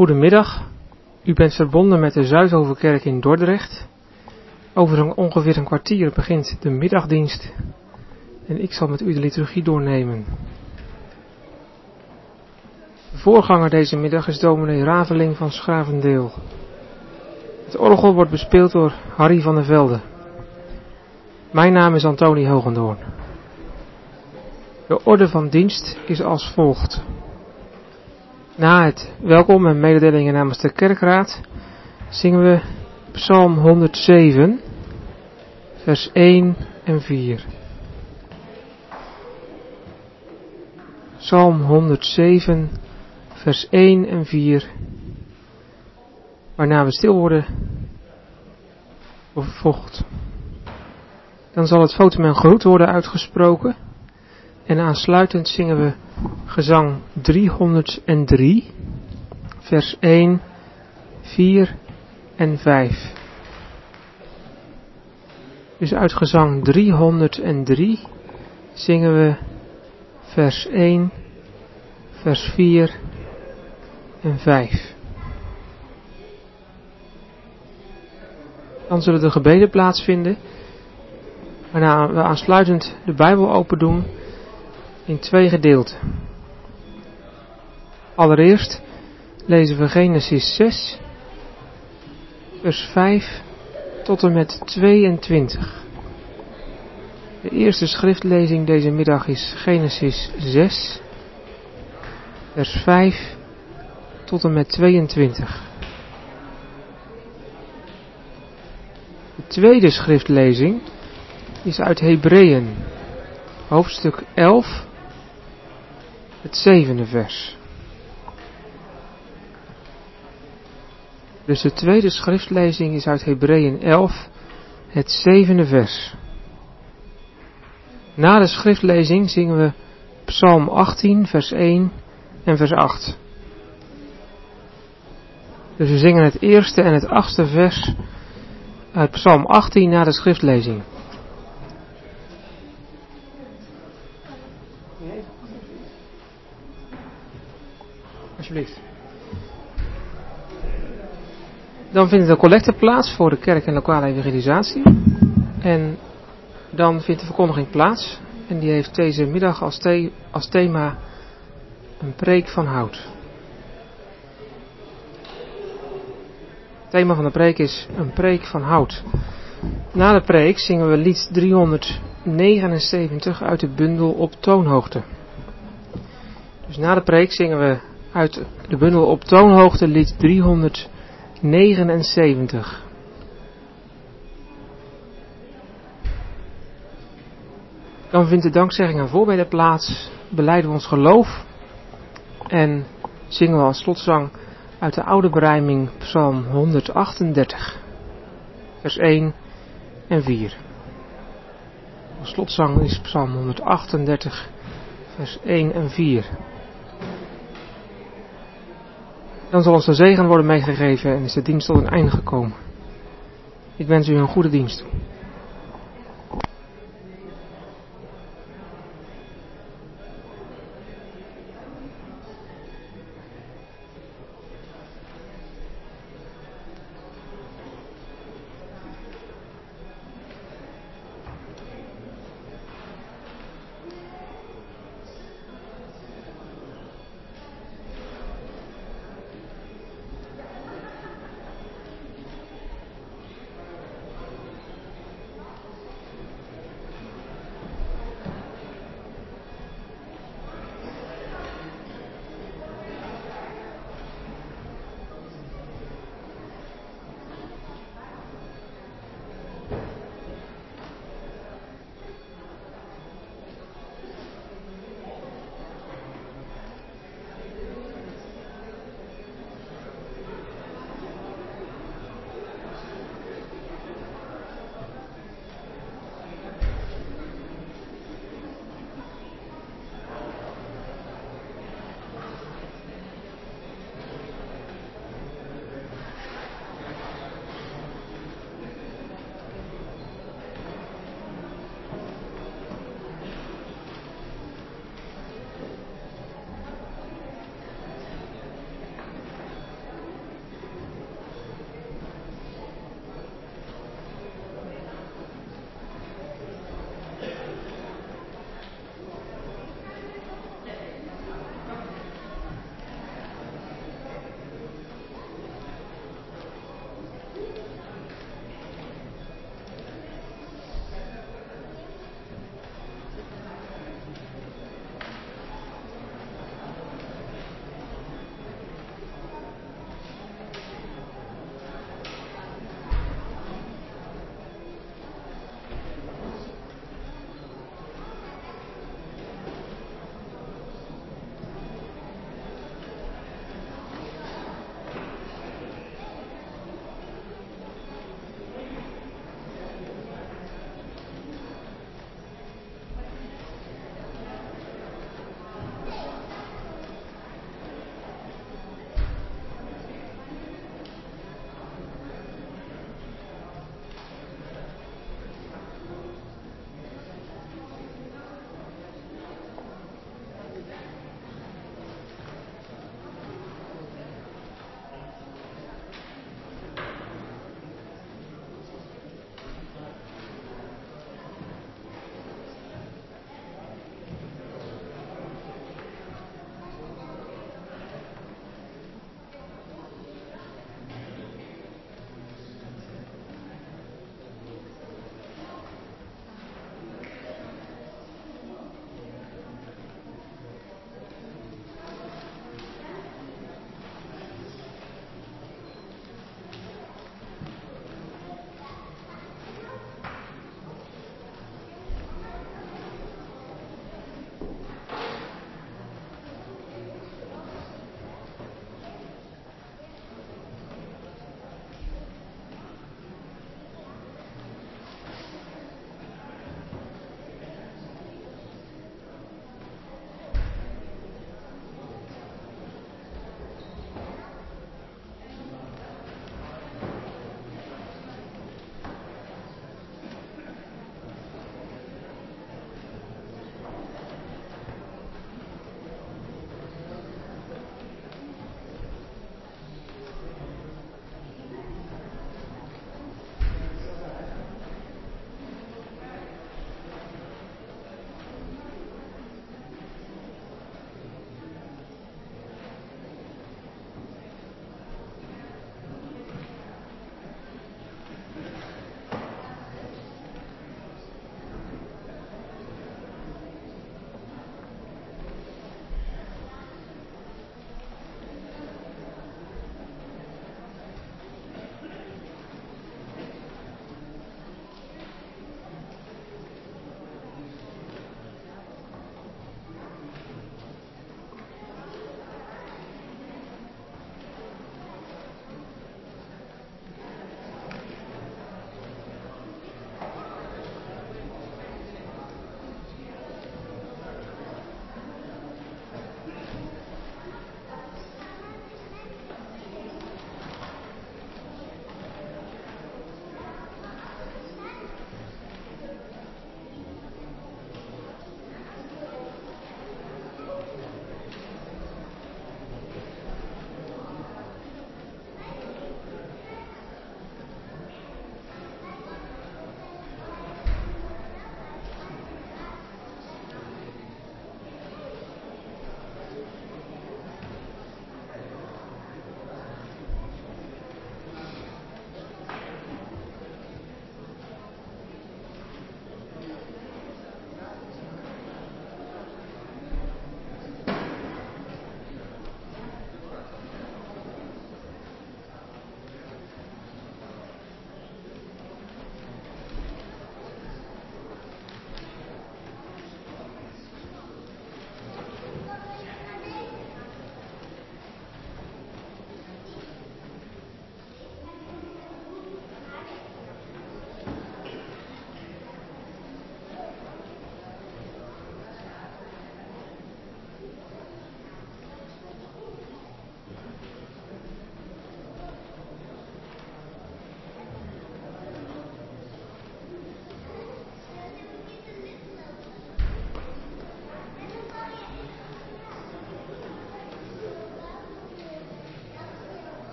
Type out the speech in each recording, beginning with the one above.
Goedemiddag, u bent verbonden met de Zuidhovenkerk in Dordrecht. Over ongeveer een kwartier begint de middagdienst en ik zal met u de liturgie doornemen. De voorganger deze middag is dominee Raveling van Schavendeel. Het orgel wordt bespeeld door Harry van der Velde. Mijn naam is Antonie Hogendoorn. De orde van dienst is als volgt. Na het welkom en mededelingen namens de kerkraad zingen we Psalm 107, vers 1 en 4. Psalm 107, vers 1 en 4, waarna we stil worden over vocht. Dan zal het votum en groet worden uitgesproken en aansluitend zingen we gezang 303, vers 1, 4 en 5. Dus uit gezang 303 zingen we vers 1, vers 4 en 5. Dan zullen de gebeden plaatsvinden, waarna we aansluitend de Bijbel open doen in 2 gedeelten. Allereerst lezen we Genesis 6, vers 5 tot en met 22. De eerste schriftlezing deze middag is Genesis 6, vers 5 tot en met 22. De tweede schriftlezing is uit Hebreeën, hoofdstuk 11, het 7e vers. Dus de tweede schriftlezing is uit Hebreeën 11, het 7e vers. Na de schriftlezing zingen we Psalm 18, vers 1 en vers 8. Dus we zingen het eerste en het 8e vers uit Psalm 18 na de schriftlezing. Alsjeblieft. Dan vindt de collecte plaats voor de kerk en lokale evangelisatie. En dan vindt de verkondiging plaats. En die heeft deze middag als thema een preek van hout. Het thema van de preek is een preek van hout. Na de preek zingen we lied 379 uit de bundel Op toonhoogte. Dus na de preek zingen we uit de bundel Op toonhoogte lied 379. Dan vindt de dankzegging en voorbeden plaats, belijden we ons geloof en zingen we als slotzang uit de oude berijming Psalm 138, vers 1 en 4. Als slotzang is Psalm 138, vers 1 en 4. Dan zal ons de zegen worden meegegeven en is de dienst tot een einde gekomen. Ik wens u een goede dienst toe.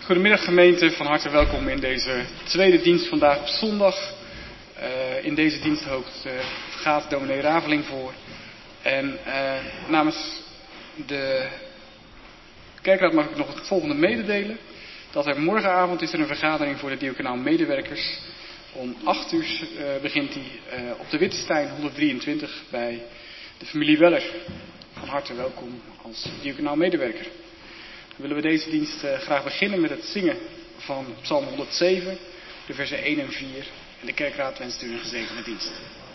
Goedemiddag gemeente, van harte welkom in deze tweede dienst vandaag op zondag. In deze diensthoofd gaat dominee Raveling voor. En namens de kerkraad mag ik nog het volgende mededelen. Dat er morgenavond is er een vergadering voor de diaconaal medewerkers. Om 8 uur begint die op de Wittestein 123 bij de familie Weller. Van harte welkom als diaconaal medewerker. Dan willen we deze dienst graag beginnen met het zingen van Psalm 107, de versen 1 en 4. En de kerkraad wenst u een gezegende dienst.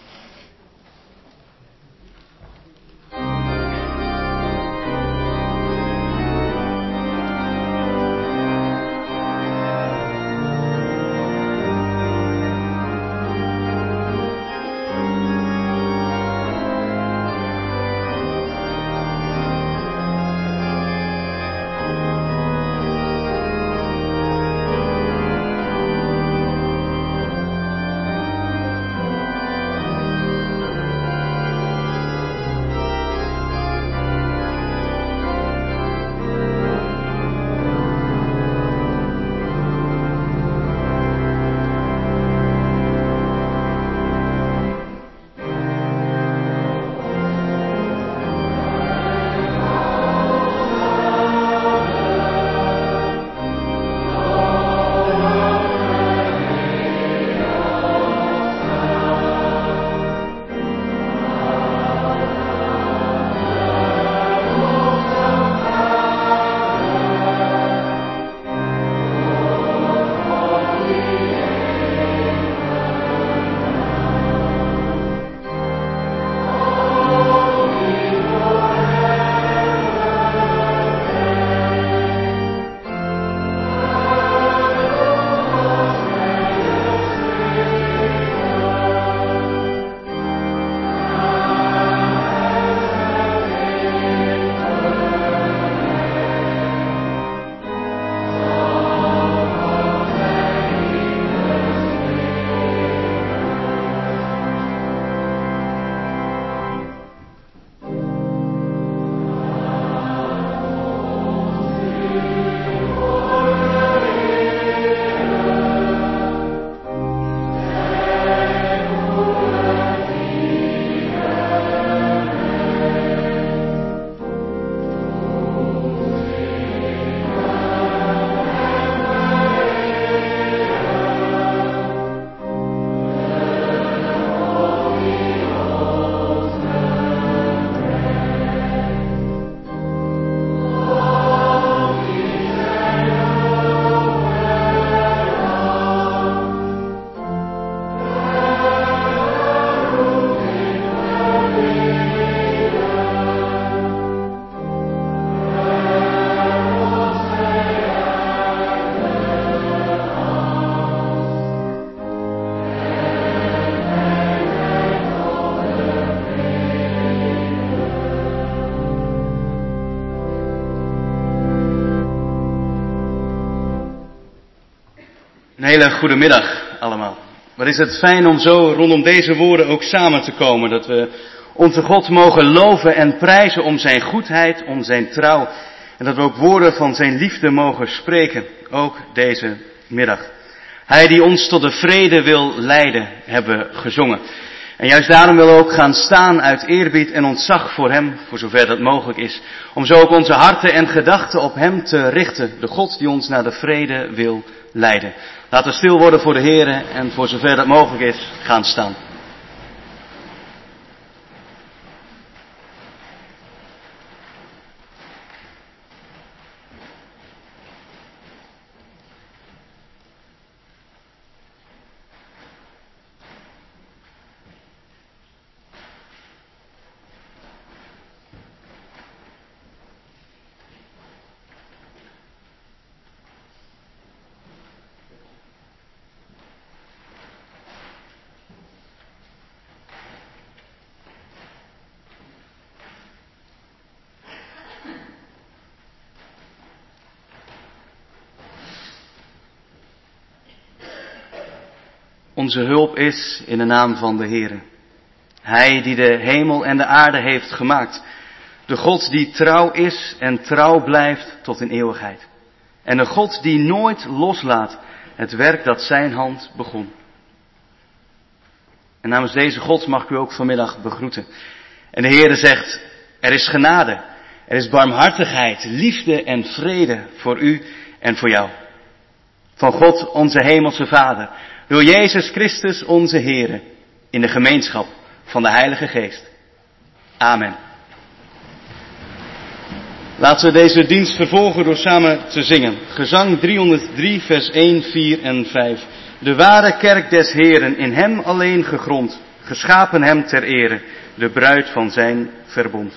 Een hele goede middag allemaal. Wat is het fijn om zo rondom deze woorden ook samen te komen. Dat we onze God mogen loven en prijzen om zijn goedheid, om zijn trouw. En dat we ook woorden van zijn liefde mogen spreken, ook deze middag. Hij die ons tot de vrede wil leiden, hebben we gezongen. En juist daarom willen we ook gaan staan uit eerbied en ontzag voor hem, voor zover dat mogelijk is. Om zo ook onze harten en gedachten op hem te richten, de God die ons naar de vrede wil leiden. Laten we stil worden voor de Heere en voor zover dat mogelijk is, gaan staan. Onze hulp is in de naam van de Heere. Hij die de hemel en de aarde heeft gemaakt. De God die trouw is en trouw blijft tot in eeuwigheid. En een God die nooit loslaat het werk dat zijn hand begon. En namens deze God mag ik u ook vanmiddag begroeten. En de Heere zegt, er is genade, er is barmhartigheid, liefde en vrede voor u en voor jou. Van God onze hemelse Vader, door Jezus Christus onze Heere, in de gemeenschap van de Heilige Geest. Amen. Laten we deze dienst vervolgen door samen te zingen. Gezang 303, vers 1, 4 en 5. De ware kerk des Heeren, in hem alleen gegrond, geschapen hem ter ere, de bruid van zijn verbond.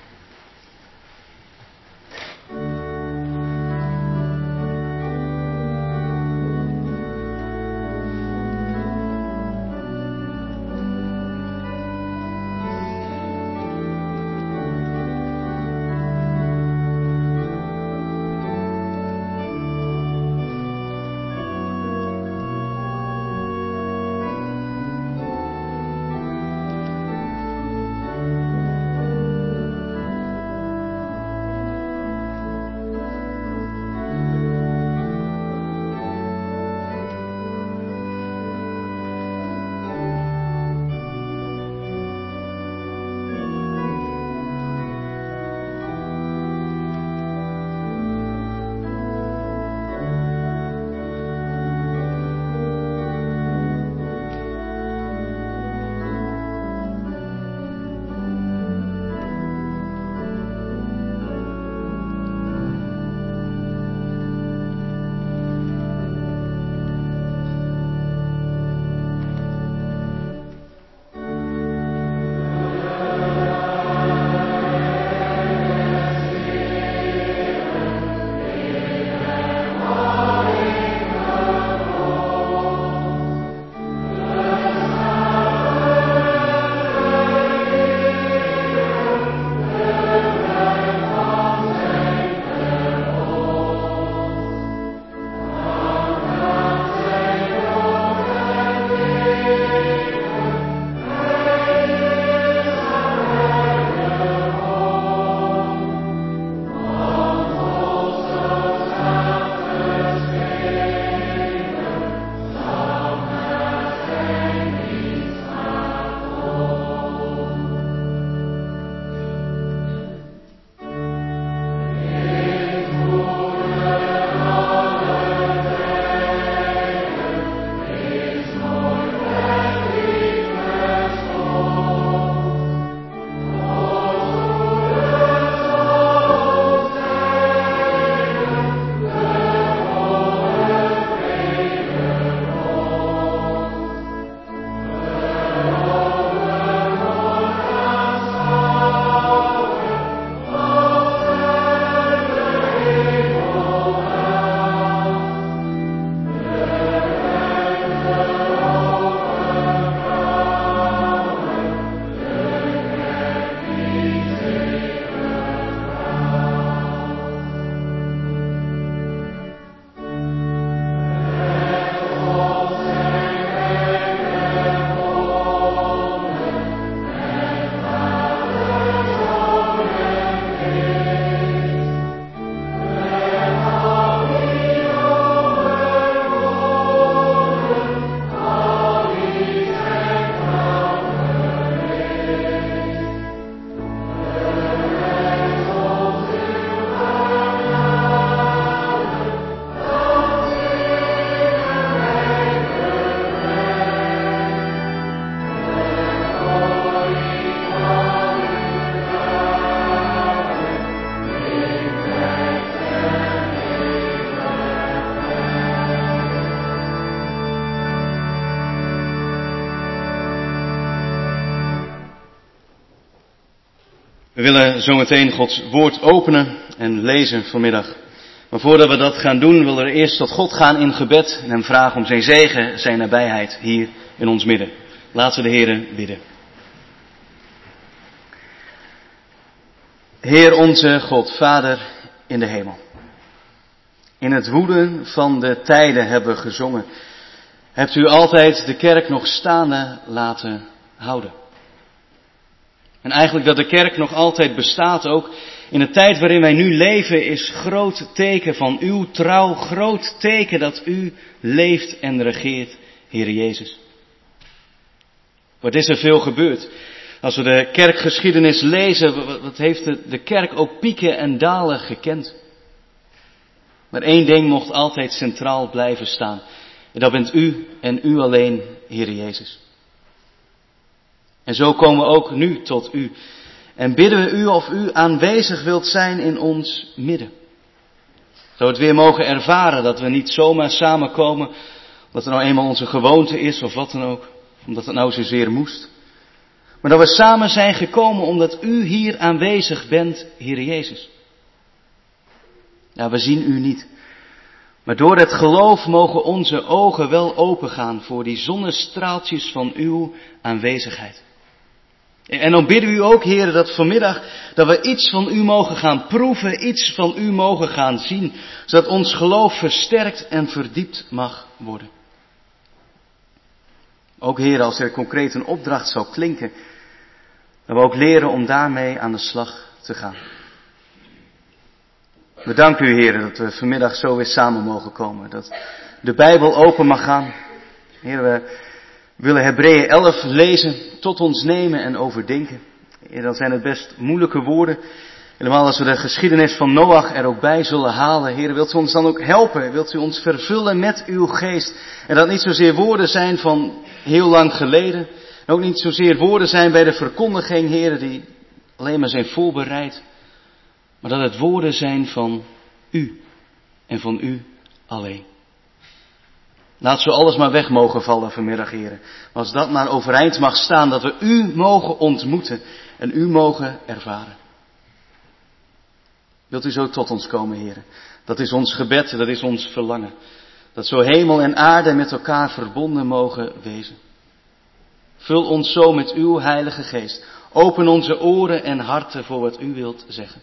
We willen zometeen Gods woord openen en lezen vanmiddag. Maar voordat we dat gaan doen, willen we eerst tot God gaan in gebed en hem vragen om zijn zegen, zijn nabijheid hier in ons midden. Laten we de Heere bidden. Heer onze God, Vader in de hemel. In het woeden van de tijden hebben we gezongen. Hebt u altijd de kerk nog staande laten houden. En eigenlijk dat de kerk nog altijd bestaat ook in de tijd waarin wij nu leven is groot teken van uw trouw, groot teken dat u leeft en regeert, Heer Jezus. Wat is er veel gebeurd? Als we de kerkgeschiedenis lezen, wat heeft de kerk ook pieken en dalen gekend. Maar één ding mocht altijd centraal blijven staan. En dat bent u en u alleen, Heer Jezus. En zo komen we ook nu tot u. En bidden we u of u aanwezig wilt zijn in ons midden. Zo we het weer mogen ervaren dat we niet zomaar samenkomen, omdat het nou eenmaal onze gewoonte is of wat dan ook. Omdat het nou zozeer moest. Maar dat we samen zijn gekomen omdat u hier aanwezig bent, Heer Jezus. Ja, we zien u niet. Maar door het geloof mogen onze ogen wel opengaan voor die zonnestraaltjes van uw aanwezigheid. En dan bidden we u ook, Heer, dat vanmiddag dat we iets van u mogen gaan proeven, iets van u mogen gaan zien, zodat ons geloof versterkt en verdiept mag worden. Ook, Heer, als er concreet een opdracht zou klinken, dat we ook leren om daarmee aan de slag te gaan. We danken u, Heer, dat we vanmiddag zo weer samen mogen komen, dat de Bijbel open mag gaan. Heer, we willen Hebreeën 11 lezen, tot ons nemen en overdenken. Heer, dan zijn het best moeilijke woorden. Helemaal als we de geschiedenis van Noach er ook bij zullen halen. Heer, wilt u ons dan ook helpen? Wilt u ons vervullen met uw geest? En dat niet zozeer woorden zijn van heel lang geleden. En ook niet zozeer woorden zijn bij de verkondiging, Heer, die alleen maar zijn voorbereid. Maar dat het woorden zijn van u. En van u alleen. Laat zo alles maar weg mogen vallen vanmiddag, heren. Maar als dat maar overeind mag staan, dat we u mogen ontmoeten en u mogen ervaren. Wilt u zo tot ons komen, heren? Dat is ons gebed, dat is ons verlangen. Dat zo hemel en aarde met elkaar verbonden mogen wezen. Vul ons zo met uw Heilige Geest. Open onze oren en harten voor wat u wilt zeggen.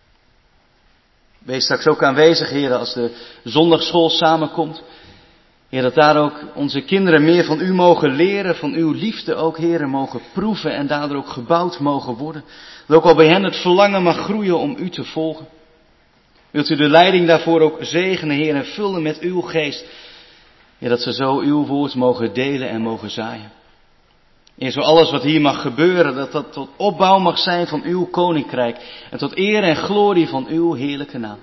Wees straks ook aanwezig, heren, als de zondagschool samenkomt. Heer, dat daar ook onze kinderen meer van u mogen leren, van uw liefde ook, heren, mogen proeven en daardoor ook gebouwd mogen worden. Dat ook al bij hen het verlangen mag groeien om u te volgen. Wilt u de leiding daarvoor ook zegenen, Heer, en vullen met uw geest. Heer, dat ze zo uw woord mogen delen en mogen zaaien. Heer, zo alles wat hier mag gebeuren, dat dat tot opbouw mag zijn van uw koninkrijk. En tot eer en glorie van uw heerlijke naam.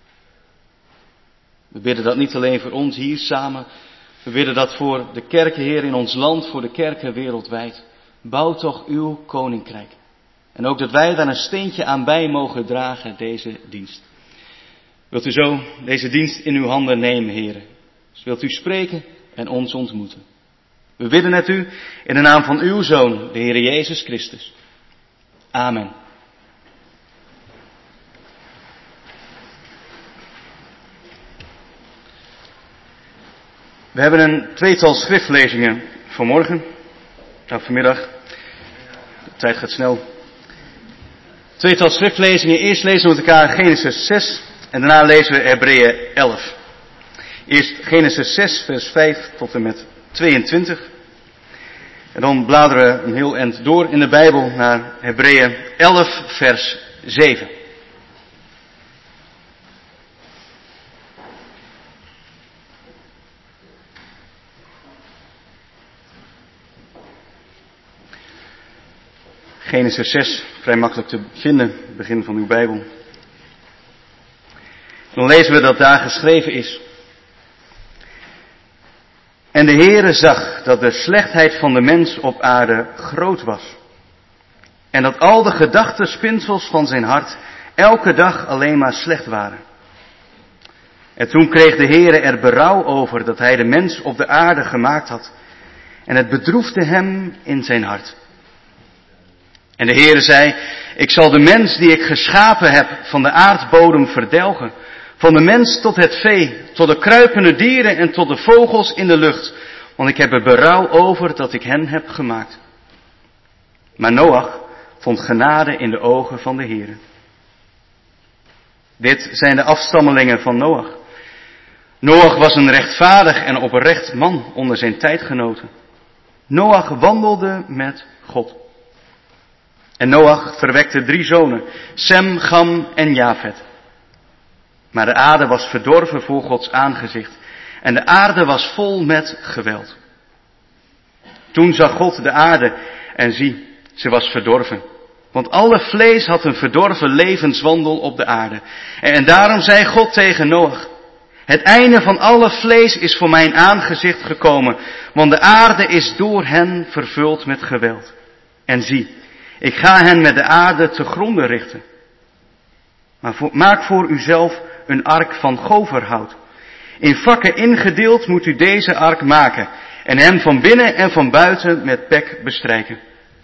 We bidden dat niet alleen voor ons hier samen. We bidden dat voor de kerken, Heer, in ons land, voor de kerken wereldwijd. Bouw toch uw koninkrijk. En ook dat wij daar een steentje aan bij mogen dragen, deze dienst. Wilt u zo deze dienst in uw handen nemen, Heer? Dus wilt u spreken en ons ontmoeten. We bidden het u in de naam van uw Zoon, de Heer Jezus Christus. Amen. We hebben een tweetal schriftlezingen vanmorgen. Vanmiddag. De tijd gaat snel. Tweetal schriftlezingen. Eerst lezen we met elkaar Genesis 6 en daarna lezen we Hebreeën 11. Eerst Genesis 6 vers 5 tot en met 22. En dan bladeren we een heel eind door in de Bijbel naar Hebreeën 11 vers 7. Genesis 6, vrij makkelijk te vinden, begin van uw Bijbel. Dan lezen we dat daar geschreven is. En de Heere zag dat de slechtheid van de mens op aarde groot was. En dat al de gedachtenspinsels van zijn hart elke dag alleen maar slecht waren. En toen kreeg de Heere er berouw over dat hij de mens op de aarde gemaakt had. En het bedroefde hem in zijn hart. En de Heere zei, ik zal de mens die ik geschapen heb van de aardbodem verdelgen. Van de mens tot het vee, tot de kruipende dieren en tot de vogels in de lucht. Want ik heb er berouw over dat ik hen heb gemaakt. Maar Noach vond genade in de ogen van de Heere. Dit zijn de afstammelingen van Noach. Noach was een rechtvaardig en oprecht man onder zijn tijdgenoten. Noach wandelde met God. En Noach verwekte 3 zonen, Sem, Cham en Jafet. Maar de aarde was verdorven voor Gods aangezicht. En de aarde was vol met geweld. Toen zag God de aarde en zie, ze was verdorven. Want alle vlees had een verdorven levenswandel op de aarde. En daarom zei God tegen Noach, het einde van alle vlees is voor mijn aangezicht gekomen, want de aarde is door hen vervuld met geweld. En zie, ik ga hen met de aarde te gronde richten. Maar maak voor uzelf een ark van goverhout. In vakken ingedeeld moet u deze ark maken en hem van binnen en van buiten met pek bestrijken.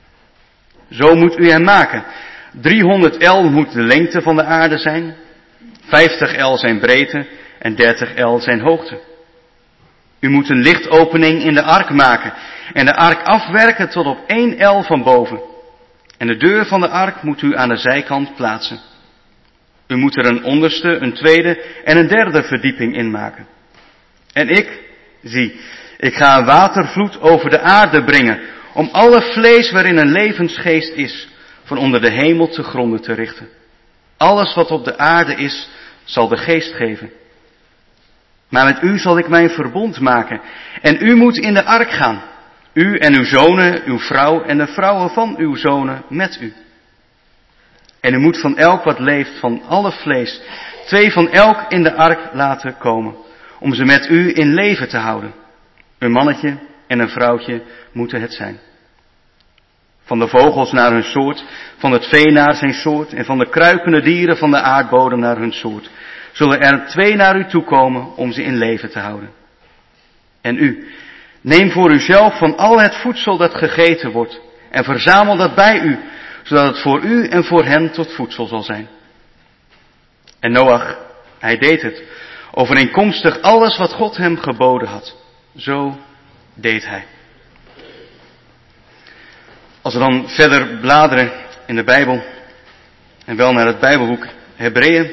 Zo moet u hem maken. 300 el moet de lengte van de aarde zijn, 50 el zijn breedte en 30 el zijn hoogte. U moet een lichtopening in de ark maken en de ark afwerken tot op 1 el van boven. En de deur van de ark moet u aan de zijkant plaatsen. U moet er een onderste, een tweede en een derde verdieping in maken. En ik ga een watervloed over de aarde brengen, om alle vlees waarin een levensgeest is, van onder de hemel te gronden te richten. Alles wat op de aarde is, zal de geest geven. Maar met u zal ik mijn verbond maken, en u moet in de ark gaan. U en uw zonen, uw vrouw en de vrouwen van uw zonen met u. En u moet van elk wat leeft, van alle vlees, 2 van elk in de ark laten komen, om ze met u in leven te houden. Een mannetje en een vrouwtje moeten het zijn. Van de vogels naar hun soort, van het vee naar zijn soort, en van de kruipende dieren van de aardbodem naar hun soort, zullen er 2 naar u toekomen om ze in leven te houden. En u, neem voor uzelf van al het voedsel dat gegeten wordt, en verzamel dat bij u, zodat het voor u en voor hen tot voedsel zal zijn. En Noach, hij deed het, overeenkomstig alles wat God hem geboden had. Zo deed hij. Als we dan verder bladeren in de Bijbel, en wel naar het Bijbelboek Hebreeën,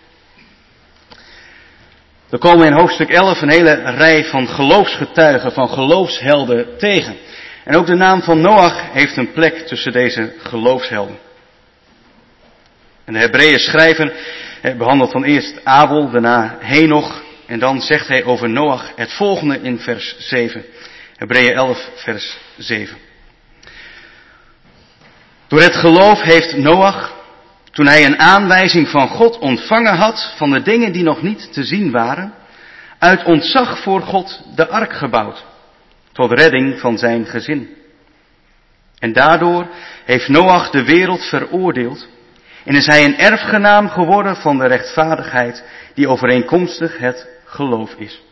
dan komen we in hoofdstuk 11 een hele rij van geloofsgetuigen, van geloofshelden tegen. En ook de naam van Noach heeft een plek tussen deze geloofshelden. En de Hebreeën schrijver behandelt dan eerst Abel, daarna Henoch, en dan zegt hij over Noach het volgende in vers 7. Hebreeën 11 vers 7. Door het geloof heeft Noach, toen hij een aanwijzing van God ontvangen had van de dingen die nog niet te zien waren, uit ontzag voor God de ark gebouwd, tot redding van zijn gezin. En daardoor heeft Noach de wereld veroordeeld en is hij een erfgenaam geworden van de rechtvaardigheid die overeenkomstig het geloof is.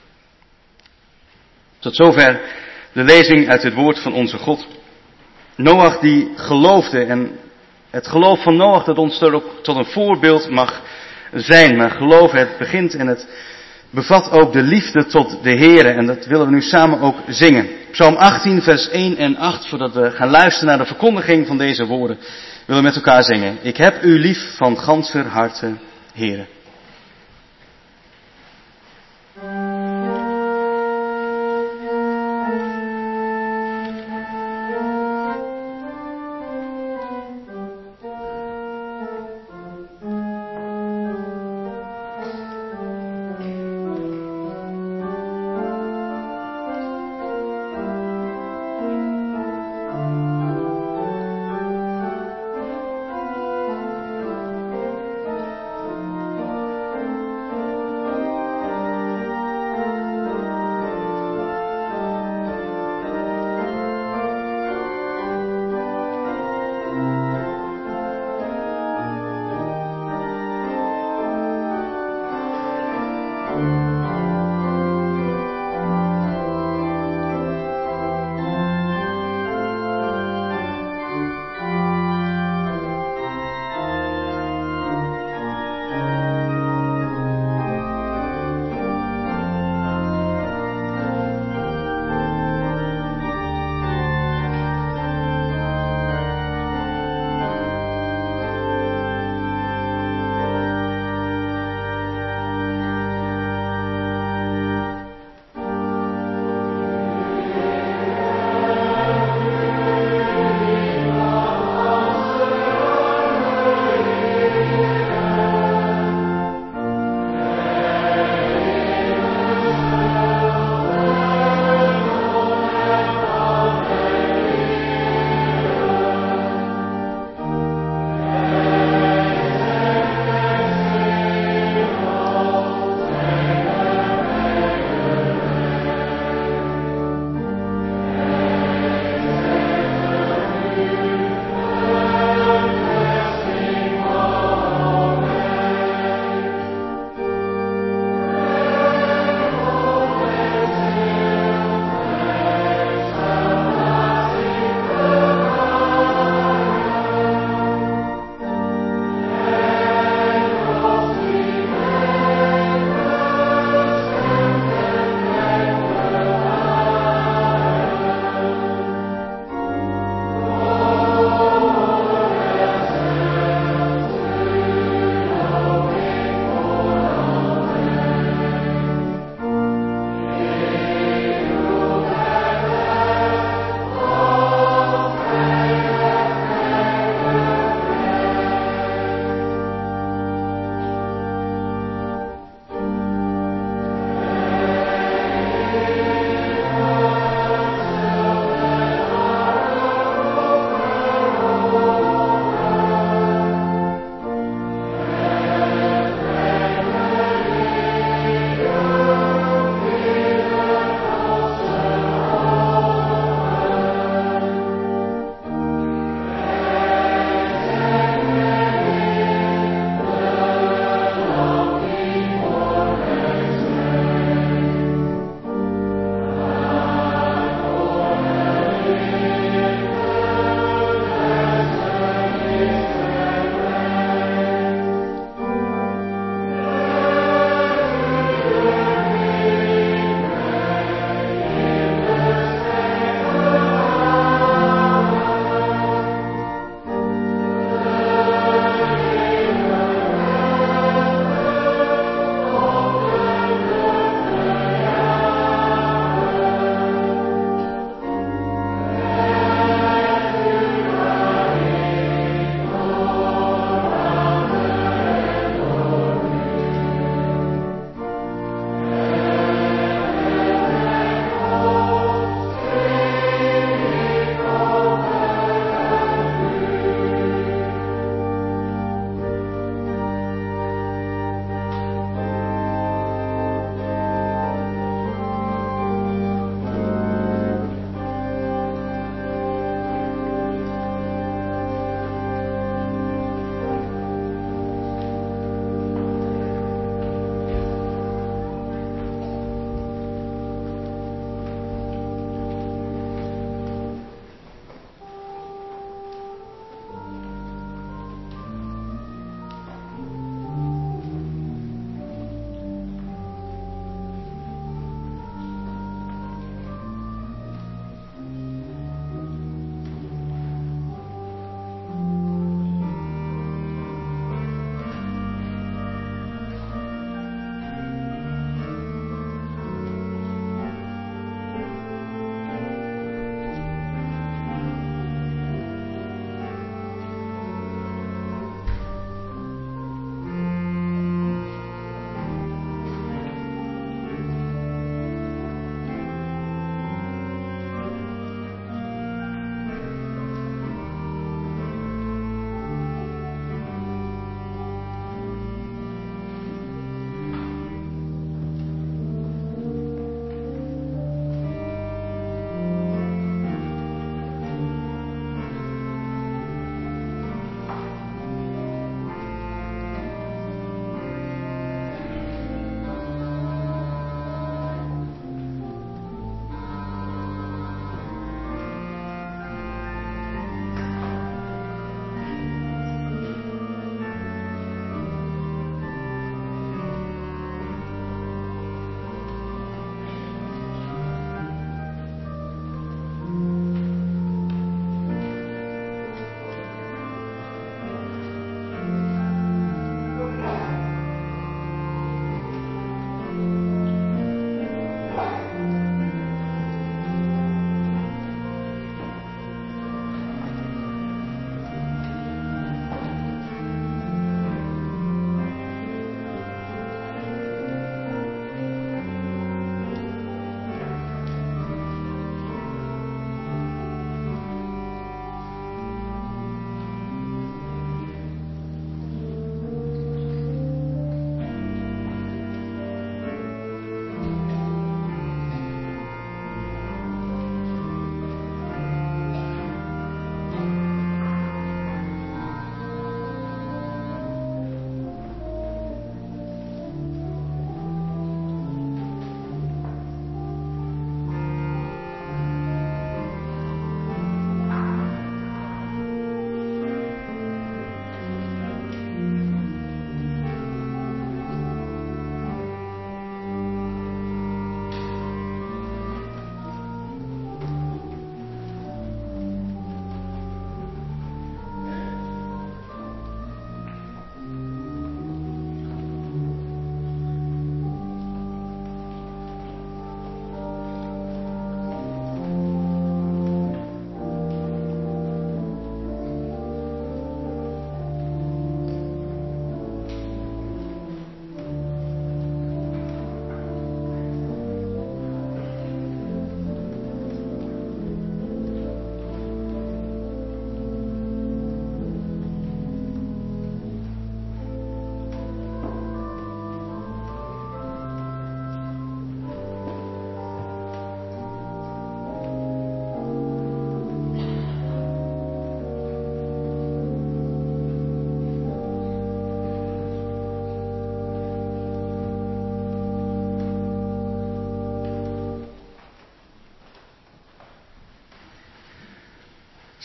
Tot zover de lezing uit het woord van onze God. Noach die geloofde, en het geloof van Noach dat ons er ook tot een voorbeeld mag zijn. Maar geloof, het begint en het bevat ook de liefde tot de Heere, en dat willen we nu samen ook zingen. Psalm 18 vers 1 en 8, voordat we gaan luisteren naar de verkondiging van deze woorden, willen we met elkaar zingen. Ik heb u lief van ganser harte, Heere.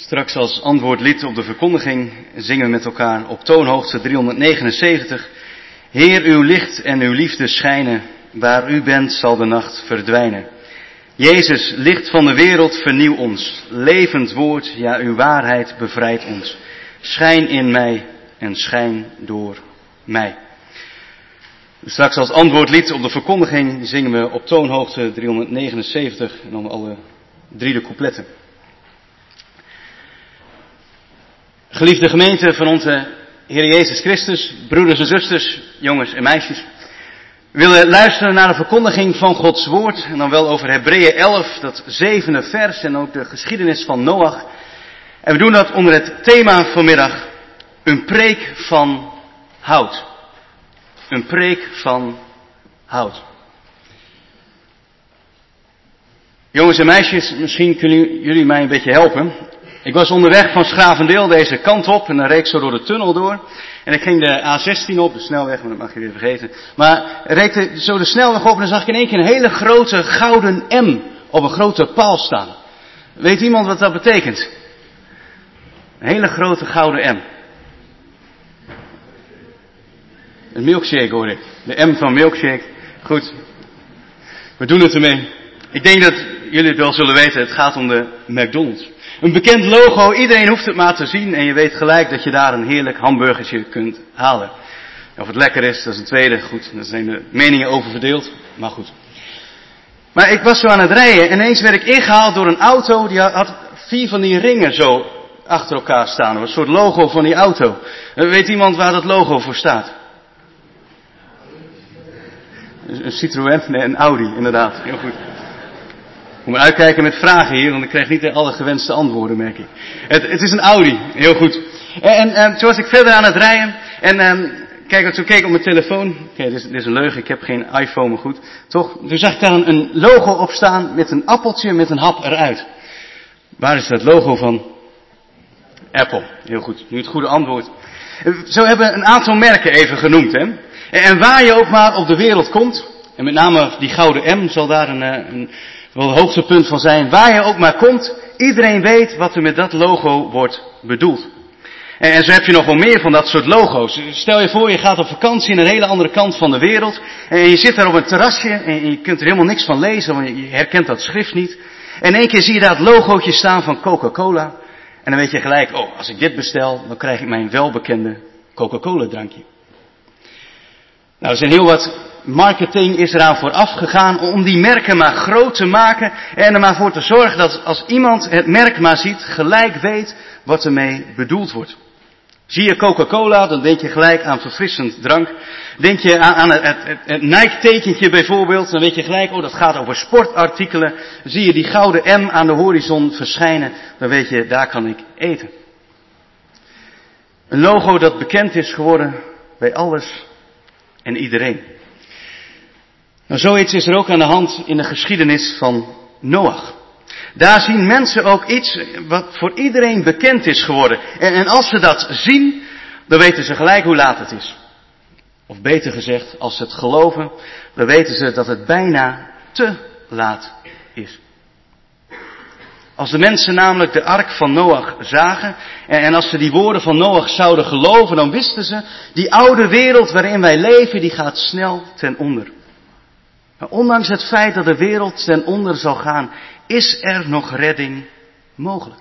Straks als antwoordlied op de verkondiging zingen we met elkaar op toonhoogte 379. Heer, uw licht en uw liefde schijnen, waar u bent zal de nacht verdwijnen. Jezus, licht van de wereld, vernieuw ons. Levend woord, ja uw waarheid bevrijdt ons. Schijn in mij en schijn door mij. Straks als antwoordlied op de verkondiging zingen we op toonhoogte 379 en dan alle 3 de coupletten. Geliefde gemeente van onze Heer Jezus Christus, broeders en zusters, jongens en meisjes. We willen luisteren naar de verkondiging van Gods woord en dan wel over Hebreeën 11, dat 7e vers en ook de geschiedenis van Noach. En we doen dat onder het thema vanmiddag, een preek van hout. Een preek van hout. Jongens en meisjes, misschien kunnen jullie mij een beetje helpen. Ik was onderweg van Schavendeel deze kant op en dan reed ik zo door de tunnel door. En ik ging de A16 op, de snelweg, maar dat mag je weer vergeten. Maar reed zo de snelweg op en dan zag ik in één keer een hele grote gouden M op een grote paal staan. Weet iemand wat dat betekent? Een hele grote gouden M. Een milkshake hoor ik. De M van milkshake. Goed. We doen het ermee. Ik denk dat jullie het wel zullen weten. Het gaat om de McDonald's. Een bekend logo. Iedereen hoeft het maar te zien. En je weet gelijk dat je daar een heerlijk hamburgertje kunt halen. Of het lekker is, dat is een tweede. Goed, daar zijn de meningen over verdeeld. Maar goed. Maar ik was zo aan het rijden. En ineens werd ik ingehaald door een auto. Die had 4 van die ringen zo achter elkaar staan. Een soort logo van die auto. Weet iemand waar dat logo voor staat? Een Citroën, nee, een Audi, inderdaad. Heel goed. Moet maar uitkijken met vragen hier, want ik krijg niet alle gewenste antwoorden, merk ik. Het is een Audi, heel goed. En toen was ik verder aan het rijden. En kijk, toen keek ik op mijn telefoon. Kijk, dit is een leugen, ik heb geen iPhone, maar goed. Toch? Toen zag ik daar een logo op staan met een appeltje met een hap eruit. Waar is dat logo van? Apple, heel goed. Nu het goede antwoord. Zo hebben we een aantal merken even genoemd, hè. En waar je ook maar op de wereld komt, en met name die gouden M zal daar wel het hoogtepunt van zijn. Waar je ook maar komt, iedereen weet wat er met dat logo wordt bedoeld. En zo heb je nog wel meer van dat soort logo's. Stel je voor, je gaat op vakantie in een hele andere kant van de wereld. En je zit daar op een terrasje en je kunt er helemaal niks van lezen, want je herkent dat schrift niet. En in één keer zie je daar het logootje staan van Coca-Cola. En dan weet je gelijk, oh, als ik dit bestel, dan krijg ik mijn welbekende Coca-Cola drankje. Nou, er zijn heel wat marketing is eraan vooraf gegaan om die merken maar groot te maken en er maar voor te zorgen dat als iemand het merk maar ziet, gelijk weet wat ermee bedoeld wordt. Zie je Coca-Cola, dan denk je gelijk aan verfrissend drank. Denk je aan het Nike-tekentje bijvoorbeeld, dan weet je gelijk, oh, dat gaat over sportartikelen. Zie je die gouden M aan de horizon verschijnen, dan weet je, daar kan ik eten. Een logo dat bekend is geworden bij alles en iedereen. Nou, zoiets is er ook aan de hand in de geschiedenis van Noach. Daar zien mensen ook iets wat voor iedereen bekend is geworden. En als ze dat zien, dan weten ze gelijk hoe laat het is. Of beter gezegd, als ze het geloven, dan weten ze dat het bijna te laat is. Als de mensen namelijk de ark van Noach zagen, en als ze die woorden van Noach zouden geloven, dan wisten ze, die oude wereld waarin wij leven, die gaat snel ten onder. Maar ondanks het feit dat de wereld ten onder zal gaan, is er nog redding mogelijk.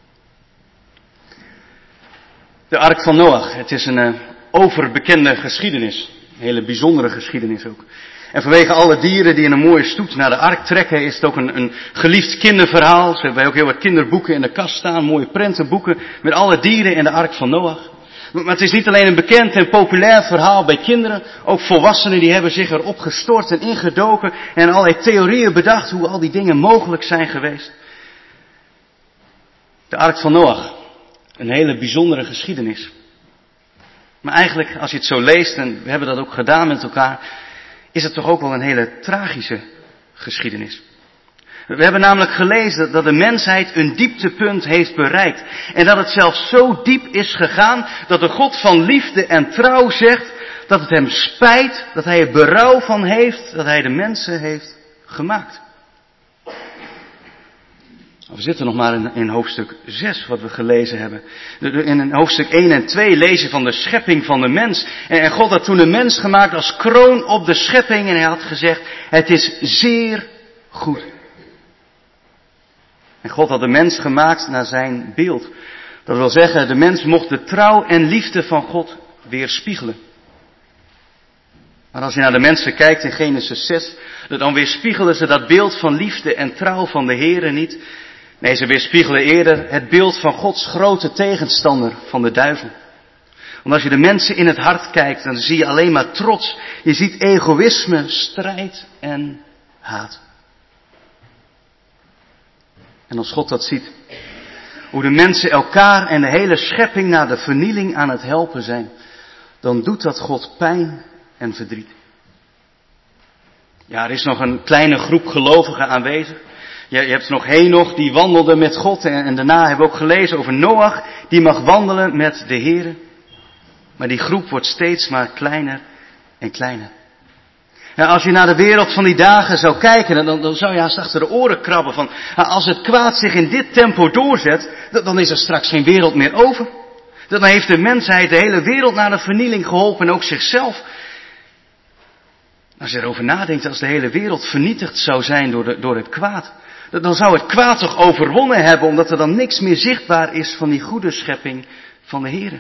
De ark van Noach, het is een overbekende geschiedenis. Een hele bijzondere geschiedenis ook. En vanwege alle dieren die in een mooie stoet naar de ark trekken, is het ook een geliefd kinderverhaal. Ze hebben ook heel wat kinderboeken in de kast staan, mooie prentenboeken met alle dieren in de ark van Noach. Maar het is niet alleen een bekend en populair verhaal bij kinderen, ook volwassenen die hebben zich erop gestort en ingedoken en allerlei theorieën bedacht hoe al die dingen mogelijk zijn geweest. De ark van Noach, een hele bijzondere geschiedenis. Maar eigenlijk, als je het zo leest, en we hebben dat ook gedaan met elkaar, is het toch ook wel een hele tragische geschiedenis. We hebben namelijk gelezen dat de mensheid een dieptepunt heeft bereikt. En dat het zelfs zo diep is gegaan dat de God van liefde en trouw zegt dat het hem spijt, dat hij er berouw van heeft, dat hij de mensen heeft gemaakt. We zitten nog maar in hoofdstuk 6 wat we gelezen hebben. In hoofdstuk 1 en 2 lezen van de schepping van de mens. En God had toen de mens gemaakt als kroon op de schepping. En hij had gezegd, het is zeer goed. En God had de mens gemaakt naar zijn beeld. Dat wil zeggen, de mens mocht de trouw en liefde van God weerspiegelen. Maar als je naar de mensen kijkt in Genesis 6, dan weerspiegelen ze dat beeld van liefde en trouw van de Heere niet. Nee, ze weerspiegelen eerder het beeld van Gods grote tegenstander, van de duivel. Want als je de mensen in het hart kijkt, dan zie je alleen maar trots. Je ziet egoïsme, strijd en haat. En als God dat ziet, hoe de mensen elkaar en de hele schepping naar de vernieling aan het helpen zijn, dan doet dat God pijn en verdriet. Ja, er is nog een kleine groep gelovigen aanwezig. Je hebt nog Henoch die wandelde met God en daarna hebben we ook gelezen over Noach die mag wandelen met de Heere. Maar die groep wordt steeds maar kleiner en kleiner. Ja, als je naar de wereld van die dagen zou kijken, dan zou je haast achter de oren krabben van, als het kwaad zich in dit tempo doorzet, dan is er straks geen wereld meer over. Dan heeft de mensheid de hele wereld naar de vernieling geholpen en ook zichzelf. Als je erover nadenkt, als de hele wereld vernietigd zou zijn door het kwaad, dan zou het kwaad toch overwonnen hebben, omdat er dan niks meer zichtbaar is van die goede schepping van de Heere.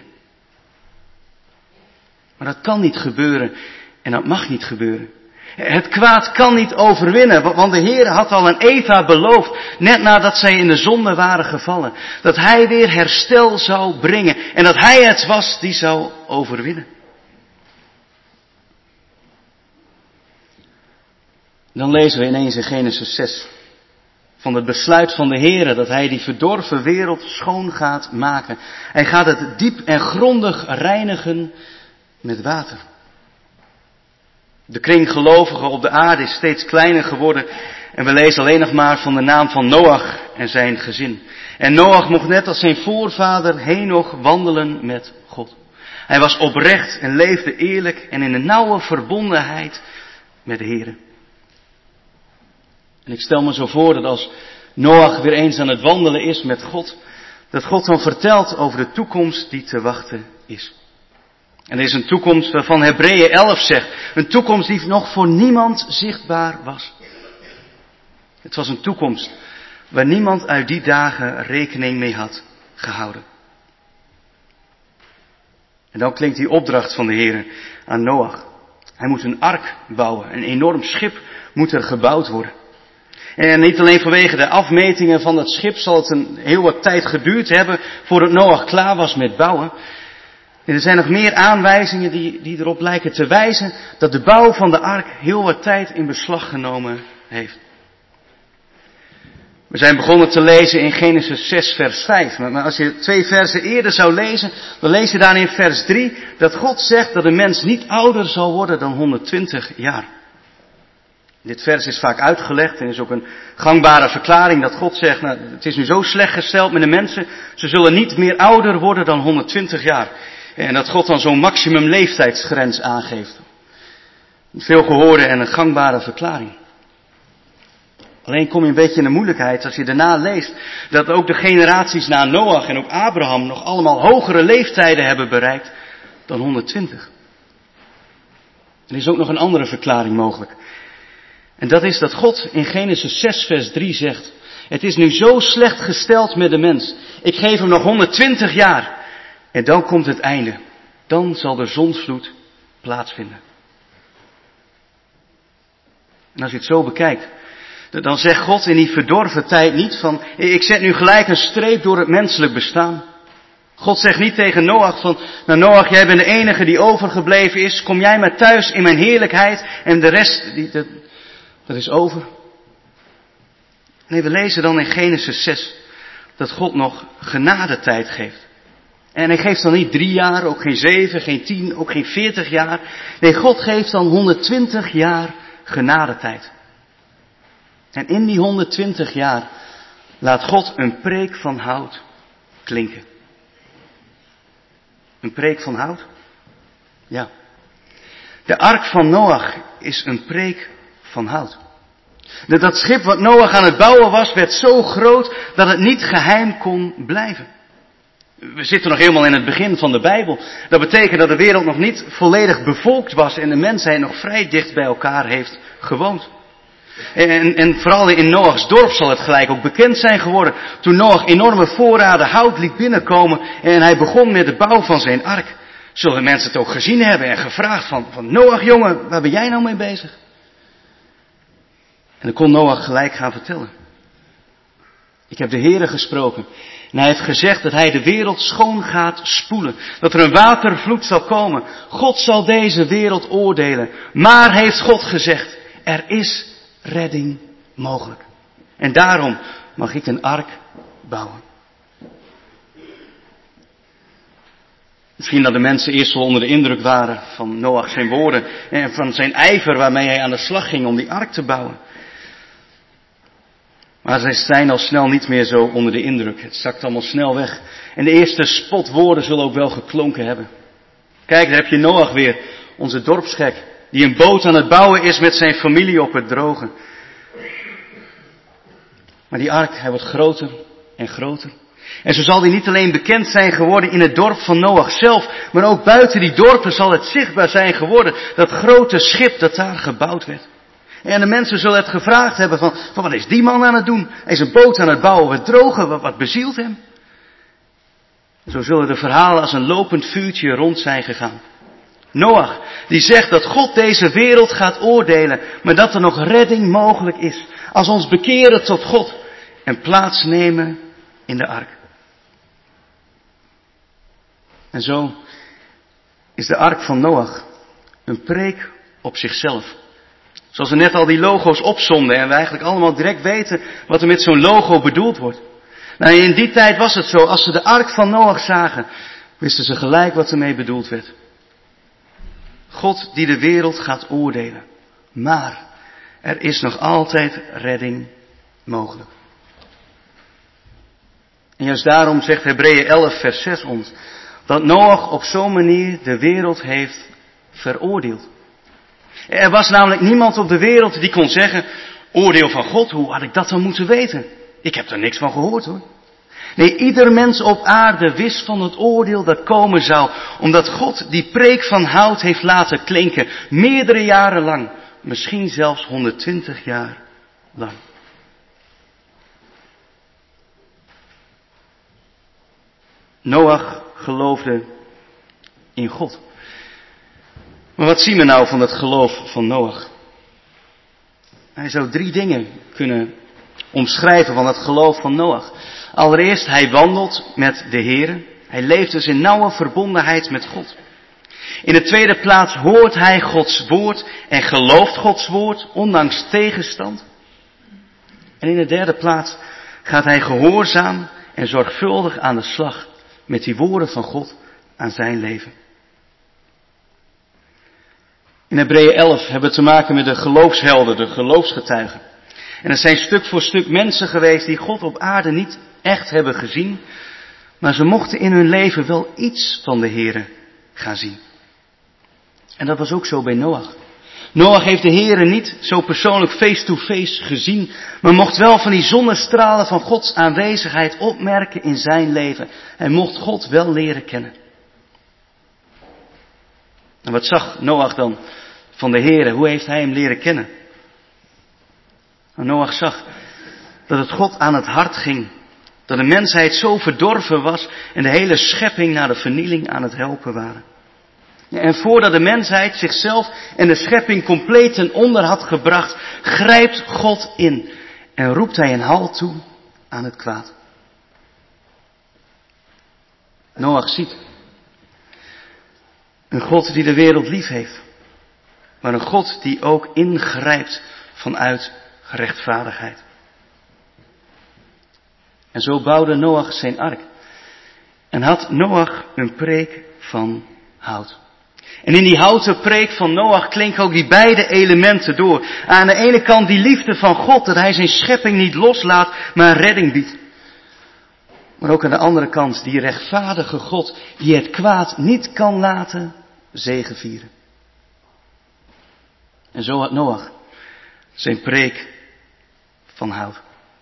Maar dat kan niet gebeuren en dat mag niet gebeuren. Het kwaad kan niet overwinnen, want de Heer had al aan Eva beloofd, net nadat zij in de zonde waren gevallen, dat Hij weer herstel zou brengen en dat Hij het was die zou overwinnen. Dan lezen we ineens in Genesis 6 van het besluit van de Heer dat Hij die verdorven wereld schoon gaat maken. Hij gaat het diep en grondig reinigen met water. De kring gelovigen op de aarde is steeds kleiner geworden en we lezen alleen nog maar van de naam van Noach en zijn gezin. En Noach mocht net als zijn voorvader Henoch wandelen met God. Hij was oprecht en leefde eerlijk en in een nauwe verbondenheid met de Heer. En ik stel me zo voor dat als Noach weer eens aan het wandelen is met God, dat God dan vertelt over de toekomst die te wachten is. En er is een toekomst waarvan Hebreeën 11 zegt, een toekomst die nog voor niemand zichtbaar was. Het was een toekomst waar niemand uit die dagen rekening mee had gehouden. En dan klinkt die opdracht van de Heer aan Noach. Hij moet een ark bouwen, een enorm schip moet er gebouwd worden. En niet alleen vanwege de afmetingen van het schip zal het een heel wat tijd geduurd hebben voordat Noach klaar was met bouwen. En er zijn nog meer aanwijzingen die erop lijken te wijzen dat de bouw van de ark heel wat tijd in beslag genomen heeft. We zijn begonnen te lezen in Genesis 6 vers 5. Maar als je 2 versen eerder zou lezen, dan lees je daar in vers 3 dat God zegt dat een mens niet ouder zal worden dan 120 jaar. Dit vers is vaak uitgelegd en is ook een gangbare verklaring dat God zegt, nou, het is nu zo slecht gesteld met de mensen, ze zullen niet meer ouder worden dan 120 jaar. En dat God dan zo'n maximum leeftijdsgrens aangeeft. Een veel gehoorde en een gangbare verklaring. Alleen kom je een beetje in de moeilijkheid als je daarna leest dat ook de generaties na Noach en ook Abraham nog allemaal hogere leeftijden hebben bereikt dan 120. Er is ook nog een andere verklaring mogelijk. En dat is dat God in Genesis 6 vers 3 zegt, het is nu zo slecht gesteld met de mens. Ik geef hem nog 120 jaar en dan komt het einde. Dan zal de zondvloed plaatsvinden. En als je het zo bekijkt, dan zegt God in die verdorven tijd niet van, ik zet nu gelijk een streep door het menselijk bestaan. God zegt niet tegen Noach van, nou Noach, jij bent de enige die overgebleven is, kom jij maar thuis in mijn heerlijkheid en de rest, dat is over. Nee, we lezen dan in Genesis 6 dat God nog genadetijd geeft. En hij geeft dan niet 3 jaar, ook geen 7, geen 10, ook geen 40 jaar. Nee, God geeft dan 120 jaar genadetijd. En in die 120 jaar laat God een preek van hout klinken. Een preek van hout? Ja. De ark van Noach is een preek van hout. Dat schip wat Noach aan het bouwen was, werd zo groot dat het niet geheim kon blijven. We zitten nog helemaal in het begin van de Bijbel. Dat betekent dat de wereld nog niet volledig bevolkt was en de mensheid nog vrij dicht bij elkaar heeft gewoond. En vooral in Noachs dorp zal het gelijk ook bekend zijn geworden. Toen Noach enorme voorraden hout liet binnenkomen en hij begon met de bouw van zijn ark. Zullen mensen het ook gezien hebben en gevraagd van Noach jongen, waar ben jij nou mee bezig? En dan kon Noach gelijk gaan vertellen. Ik heb de Heere gesproken. En hij heeft gezegd dat hij de wereld schoon gaat spoelen. Dat er een watervloed zal komen. God zal deze wereld oordelen. Maar heeft God gezegd, er is redding mogelijk. En daarom mag ik een ark bouwen. Misschien dat de mensen eerst wel onder de indruk waren van Noach zijn woorden. En van zijn ijver waarmee hij aan de slag ging om die ark te bouwen. Maar ze zijn al snel niet meer zo onder de indruk. Het zakt allemaal snel weg. En de eerste spotwoorden zullen ook wel geklonken hebben. Kijk, daar heb je Noach weer, onze dorpsgek, die een boot aan het bouwen is met zijn familie op het droge. Maar die ark, hij wordt groter en groter. En zo zal die niet alleen bekend zijn geworden in het dorp van Noach zelf, maar ook buiten die dorpen zal het zichtbaar zijn geworden, dat grote schip dat daar gebouwd werd. En de mensen zullen het gevraagd hebben van wat is die man aan het doen? Hij is een boot aan het bouwen, wat drogen, wat bezielt hem? Zo zullen de verhalen als een lopend vuurtje rond zijn gegaan. Noach, die zegt dat God deze wereld gaat oordelen, maar dat er nog redding mogelijk is. Als we ons bekeren tot God en plaatsnemen in de ark. En zo is de ark van Noach een preek op zichzelf. Zoals we net al die logo's opzomden en we eigenlijk allemaal direct weten wat er met zo'n logo bedoeld wordt. Nou, in die tijd was het zo, als ze de ark van Noach zagen, wisten ze gelijk wat ermee bedoeld werd. God die de wereld gaat oordelen. Maar er is nog altijd redding mogelijk. En juist daarom zegt Hebreeën 11 vers 6 ons, dat Noach op zo'n manier de wereld heeft veroordeeld. Er was namelijk niemand op de wereld die kon zeggen, oordeel van God, hoe had ik dat dan moeten weten? Ik heb er niks van gehoord hoor. Nee, ieder mens op aarde wist van het oordeel dat komen zou, omdat God die preek van hout heeft laten klinken, meerdere jaren lang, misschien zelfs 120 jaar lang. Noach geloofde in God. Maar wat zien we nou van het geloof van Noach? Hij zou 3 dingen kunnen omschrijven van het geloof van Noach. Allereerst, hij wandelt met de Heere. Hij leeft dus in nauwe verbondenheid met God. In de tweede plaats hoort hij Gods woord en gelooft Gods woord, ondanks tegenstand. En in de derde plaats gaat hij gehoorzaam en zorgvuldig aan de slag met die woorden van God aan zijn leven. In Hebreeën 11 hebben we te maken met de geloofshelden, de geloofsgetuigen. En het zijn stuk voor stuk mensen geweest die God op aarde niet echt hebben gezien, maar ze mochten in hun leven wel iets van de Heere gaan zien. En dat was ook zo bij Noach. Noach heeft de Heere niet zo persoonlijk face-to-face gezien, maar mocht wel van die zonnestralen van Gods aanwezigheid opmerken in zijn leven. Hij mocht God wel leren kennen. En wat zag Noach dan van de Heere? Hoe heeft hij hem leren kennen? Noach zag dat het God aan het hart ging. Dat de mensheid zo verdorven was en de hele schepping naar de vernieling aan het helpen waren. En voordat de mensheid zichzelf en de schepping compleet ten onder had gebracht, grijpt God in en roept hij een halt toe aan het kwaad. Noach ziet een God die de wereld lief heeft, maar een God die ook ingrijpt vanuit rechtvaardigheid. En zo bouwde Noach zijn ark. En had Noach een preek van hout. En in die houten preek van Noach klinken ook die beide elementen door. Aan de ene kant die liefde van God, dat hij zijn schepping niet loslaat, maar redding biedt. Maar ook aan de andere kant die rechtvaardige God, die het kwaad niet kan laten zegevieren. En zo had Noach zijn preek van hout.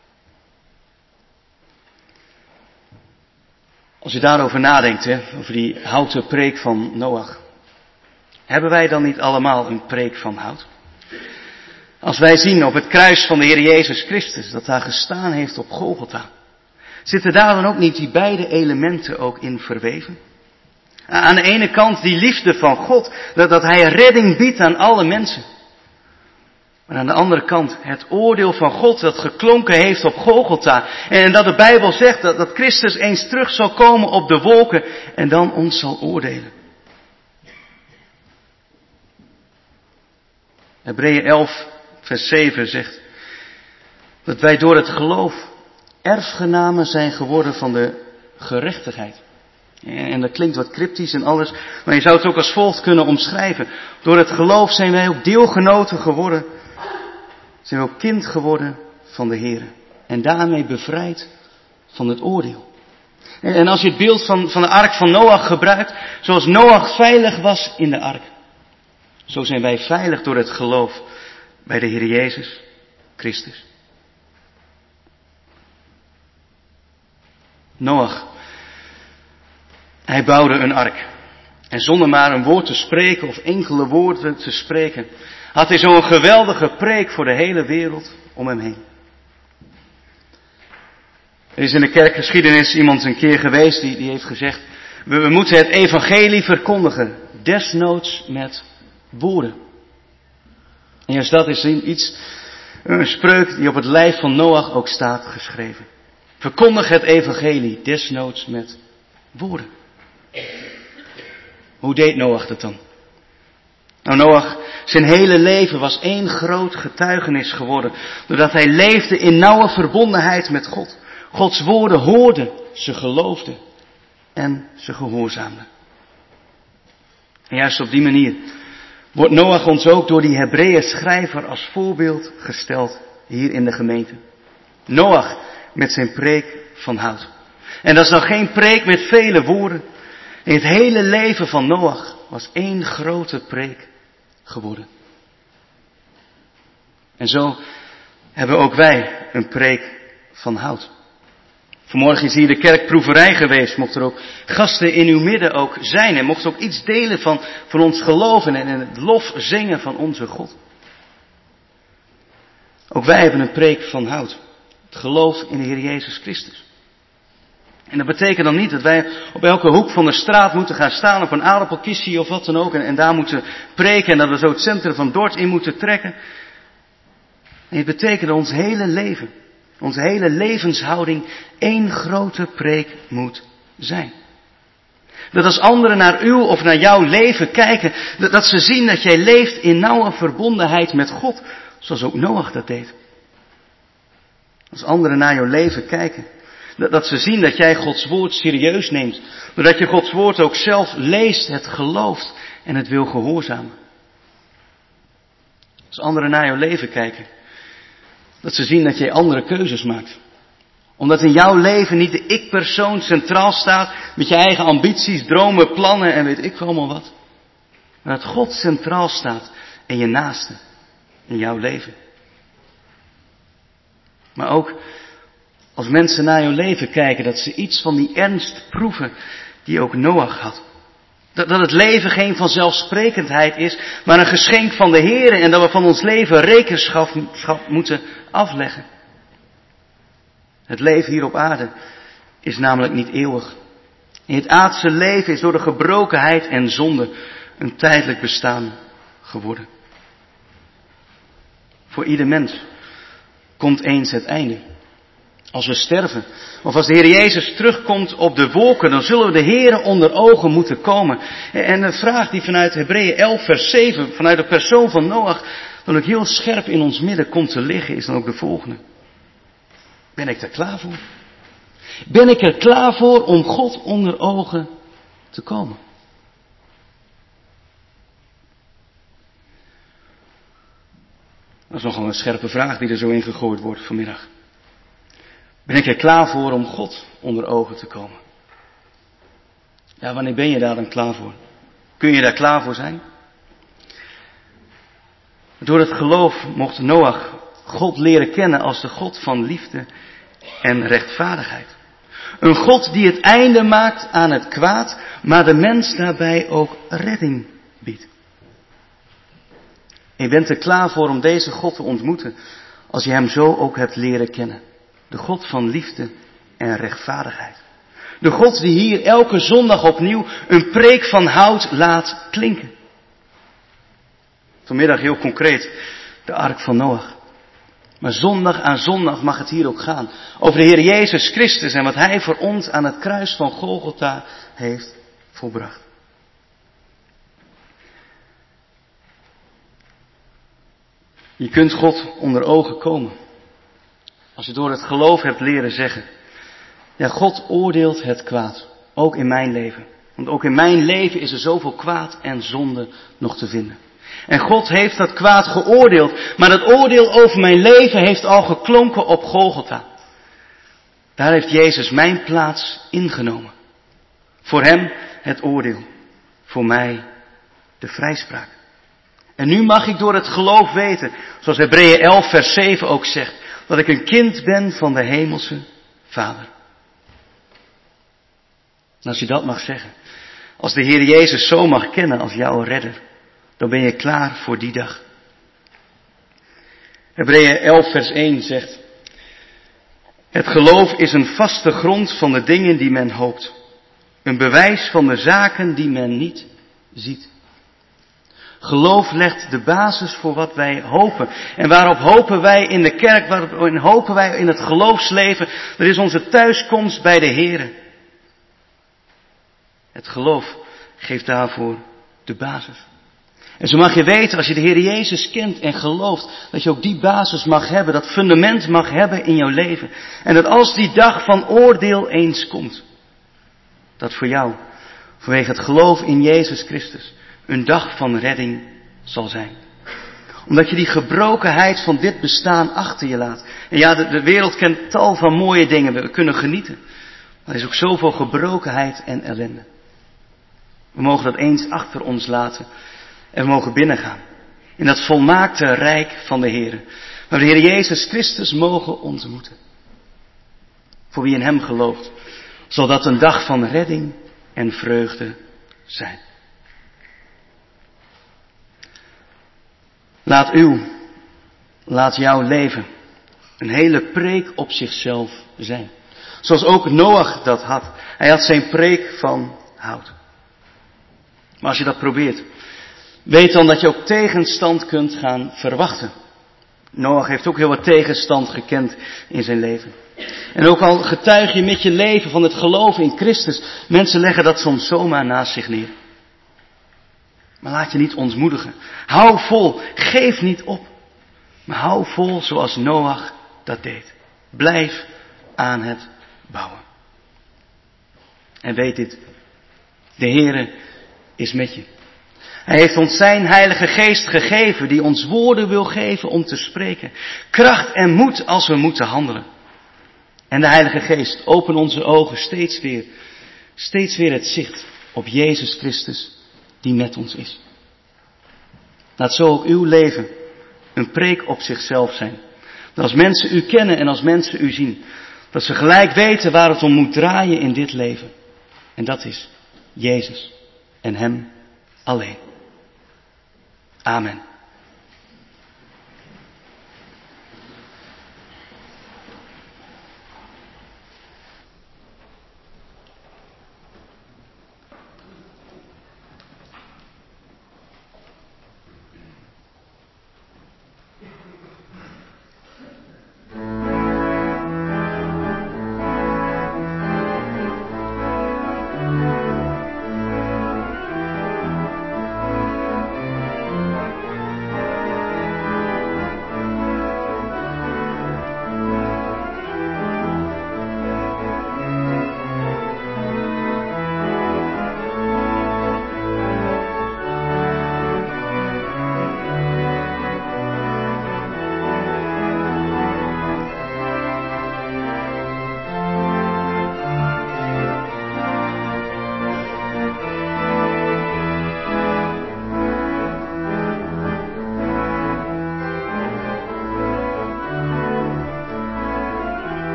Als je daarover nadenkt, over die houten preek van Noach, hebben wij dan niet allemaal een preek van hout? Als wij zien op het kruis van de Heer Jezus Christus, dat daar gestaan heeft op Golgotha, zitten daar dan ook niet die beide elementen ook in verweven? Aan de ene kant die liefde van God, dat Hij redding biedt aan alle mensen. Maar aan de andere kant het oordeel van God dat geklonken heeft op Golgotha. En dat de Bijbel zegt dat Christus eens terug zal komen op de wolken en dan ons zal oordelen. Hebreeën 11 vers 7 zegt dat wij door het geloof erfgenamen zijn geworden van de gerechtigheid. En dat klinkt wat cryptisch en alles, maar je zou het ook als volgt kunnen omschrijven. Door het geloof zijn wij ook deelgenoten geworden, zijn we ook kind geworden van de Heer. En daarmee bevrijd van het oordeel. En als je het beeld van de ark van Noach gebruikt, zoals Noach veilig was in de ark, zo zijn wij veilig door het geloof bij de Heer Jezus Christus. Noach, hij bouwde een ark. En zonder maar een woord te spreken of enkele woorden te spreken, had hij zo'n geweldige preek voor de hele wereld om hem heen. Er is in de kerkgeschiedenis iemand een keer geweest die heeft gezegd, we moeten het evangelie verkondigen, desnoods met woorden. En juist dat is een spreuk die op het lijf van Noach ook staat geschreven. Verkondig het evangelie, desnoods met woorden. Hoe deed Noach dat dan? Nou, Noach, zijn hele leven was één groot getuigenis geworden, doordat hij leefde in nauwe verbondenheid met God. Gods woorden hoorde, ze geloofde en ze gehoorzaamde. En juist op die manier wordt Noach ons ook door die Hebreeën schrijver als voorbeeld gesteld hier in de gemeente. Noach met zijn preek van hout. En dat is nou geen preek met vele woorden. Het hele leven van Noach was één grote preek geworden. En zo hebben ook wij een preek van hout. Vanmorgen is hier de kerkproeverij geweest. Mocht er ook gasten in uw midden ook zijn. En mocht ook iets delen van ons geloven en het lof zingen van onze God. Ook wij hebben een preek van hout. Het geloof in de Heer Jezus Christus. En dat betekent dan niet dat wij op elke hoek van de straat moeten gaan staan op een aardappelkistje of wat dan ook. En daar moeten preken en dat we zo het centrum van Dort in moeten trekken. Nee, het betekent dat ons hele leven, onze hele levenshouding één grote preek moet zijn. Dat als anderen naar uw of naar jouw leven kijken, dat ze zien dat jij leeft in nauwe verbondenheid met God. Zoals ook Noach dat deed. Als anderen naar jouw leven kijken, dat ze zien dat jij Gods woord serieus neemt. Doordat je Gods woord ook zelf leest, het gelooft en het wil gehoorzamen. Als anderen naar jouw leven kijken, dat ze zien dat jij andere keuzes maakt. Omdat in jouw leven niet de ik-persoon centraal staat met je eigen ambities, dromen, plannen en weet ik allemaal wat. Maar dat God centraal staat en je naaste in jouw leven. Maar ook als mensen naar jouw leven kijken, dat ze iets van die ernst proeven die ook Noach had. Dat het leven geen vanzelfsprekendheid is, maar een geschenk van de Heer en dat we van ons leven rekenschap moeten afleggen. Het leven hier op aarde is namelijk niet eeuwig. Het aardse leven is door de gebrokenheid en zonde een tijdelijk bestaan geworden. Voor ieder mens komt eens het einde. Als we sterven, of als de Heer Jezus terugkomt op de wolken, dan zullen we de Heere onder ogen moeten komen. En de vraag die vanuit Hebreeën 11 vers 7, vanuit de persoon van Noach, dan ook heel scherp in ons midden komt te liggen, is dan ook de volgende. Ben ik er klaar voor? Ben ik er klaar voor om God onder ogen te komen? Dat is nogal een scherpe vraag die er zo in gegooid wordt vanmiddag. Ben ik er klaar voor om God onder ogen te komen? Ja, wanneer ben je daar dan klaar voor? Kun je daar klaar voor zijn? Door het geloof mocht Noach God leren kennen als de God van liefde en rechtvaardigheid. Een God die het einde maakt aan het kwaad, maar de mens daarbij ook redding biedt. En je bent er klaar voor om deze God te ontmoeten, als je hem zo ook hebt leren kennen. De God van liefde en rechtvaardigheid. De God die hier elke zondag opnieuw een preek van hout laat klinken. Vanmiddag heel concreet, de ark van Noach. Maar zondag aan zondag mag het hier ook gaan. Over de Heer Jezus Christus en wat Hij voor ons aan het kruis van Golgotha heeft volbracht. Je kunt God onder ogen komen. Als je door het geloof hebt leren zeggen. Ja, God oordeelt het kwaad. Ook in mijn leven. Want ook in mijn leven is er zoveel kwaad en zonde nog te vinden. En God heeft dat kwaad geoordeeld. Maar dat oordeel over mijn leven heeft al geklonken op Golgotha. Daar heeft Jezus mijn plaats ingenomen. Voor hem het oordeel. Voor mij de vrijspraak. En nu mag ik door het geloof weten, zoals Hebreeën 11 vers 7 ook zegt, dat ik een kind ben van de hemelse Vader. En als je dat mag zeggen, als de Heer Jezus zo mag kennen als jouw redder, dan ben je klaar voor die dag. Hebreeën 11 vers 1 zegt, het geloof is een vaste grond van de dingen die men hoopt. Een bewijs van de zaken die men niet ziet. Geloof legt de basis voor wat wij hopen. En waarop hopen wij in de kerk, waarop hopen wij in het geloofsleven? Dat is onze thuiskomst bij de Heer. Het geloof geeft daarvoor de basis. En zo mag je weten, als je de Heer Jezus kent en gelooft, dat je ook die basis mag hebben, dat fundament mag hebben in jouw leven. En dat als die dag van oordeel eens komt, dat voor jou, vanwege het geloof in Jezus Christus, een dag van redding zal zijn. Omdat je die gebrokenheid van dit bestaan achter je laat. En ja, de wereld kent tal van mooie dingen, we kunnen genieten. Maar er is ook zoveel gebrokenheid en ellende. We mogen dat eens achter ons laten. En we mogen binnengaan. In dat volmaakte rijk van de Heer. Waar we de Heer Jezus Christus mogen ontmoeten. Voor wie in hem gelooft. Zal dat een dag van redding en vreugde zijn. Laat jouw leven een hele preek op zichzelf zijn. Zoals ook Noach dat had. Hij had zijn preek van hout. Maar als je dat probeert, weet dan dat je ook tegenstand kunt gaan verwachten. Noach heeft ook heel wat tegenstand gekend in zijn leven. En ook al getuig je met je leven van het geloof in Christus, mensen leggen dat soms zomaar naast zich neer. Maar laat je niet ontmoedigen. Hou vol, geef niet op. Maar hou vol zoals Noach dat deed. Blijf aan het bouwen. En weet dit, de Heere is met je. Hij heeft ons zijn Heilige Geest gegeven, die ons woorden wil geven om te spreken. Kracht en moed als we moeten handelen. En de Heilige Geest, open onze ogen steeds weer het zicht op Jezus Christus, die met ons is. Laat zo ook uw leven een preek op zichzelf zijn. Dat als mensen u kennen en als mensen u zien, dat ze gelijk weten waar het om moet draaien in dit leven. En dat is Jezus en hem alleen. Amen.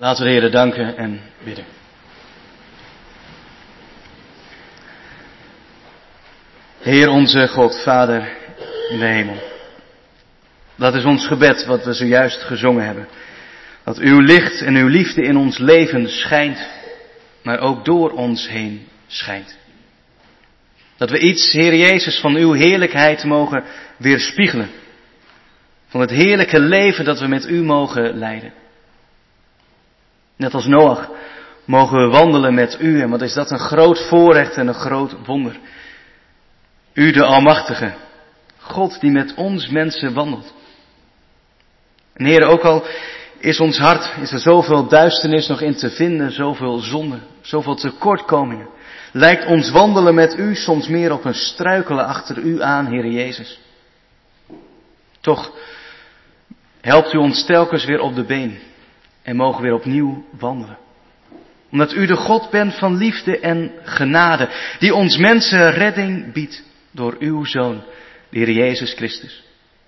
Laten we de Heere danken en bidden. Heer onze God, Vader in de hemel. Dat is ons gebed wat we zojuist gezongen hebben. Dat uw licht en uw liefde in ons leven schijnt, maar ook door ons heen schijnt. Dat we iets, Heer Jezus, van uw heerlijkheid mogen weerspiegelen. Van het heerlijke leven dat we met u mogen leiden. Net als Noach mogen we wandelen met u. En wat is dat een groot voorrecht en een groot wonder. U de Almachtige, God die met ons mensen wandelt. En Heer, ook al is ons hart, is er zoveel duisternis nog in te vinden, zoveel zonde, zoveel tekortkomingen. Lijkt ons wandelen met u soms meer op een struikelen achter u aan, Heer Jezus. Toch helpt u ons telkens weer op de been en mogen weer opnieuw wandelen. Omdat u de God bent van liefde en genade, die ons mensen redding biedt door uw Zoon, de Heer Jezus Christus.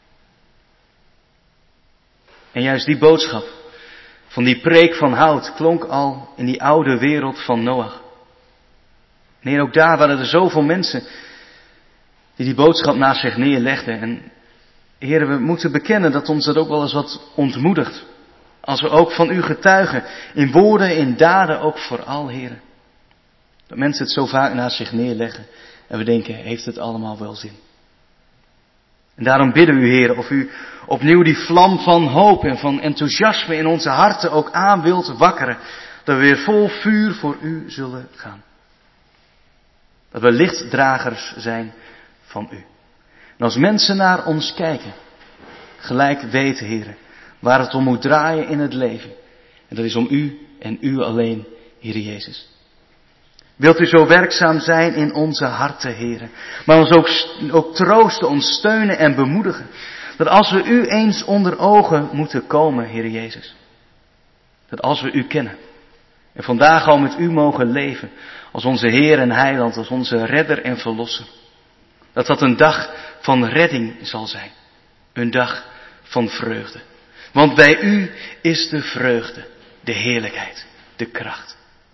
En juist die boodschap van die preek van hout klonk al in die oude wereld van Noach. En Heer, ook daar waren er zoveel mensen die boodschap naast zich neerlegden. En Heer, we moeten bekennen dat ons dat ook wel eens wat ontmoedigt. Als we ook van u getuigen, in woorden, in daden, ook vooral, Heer. Dat mensen het zo vaak naast zich neerleggen en we denken, heeft het allemaal wel zin? En daarom bidden we u, Heer, of u opnieuw die vlam van hoop en van enthousiasme in onze harten ook aan wilt wakkeren. Dat we weer vol vuur voor u zullen gaan. Dat we lichtdragers zijn van u. En als mensen naar ons kijken, gelijk weten, Heer, waar het om moet draaien in het leven. En dat is om u en u alleen, Heer Jezus. Wilt u zo werkzaam zijn in onze harten, Heer. Maar ons ook troosten, ons steunen en bemoedigen. Dat als we u eens onder ogen moeten komen, Heer Jezus. Dat als we u kennen. En vandaag al met u mogen leven. Als onze Heer en Heiland, als onze redder en verlosser. Dat dat een dag van redding zal zijn. Een dag van vreugde. Want bij u is de vreugde, de heerlijkheid, de kracht.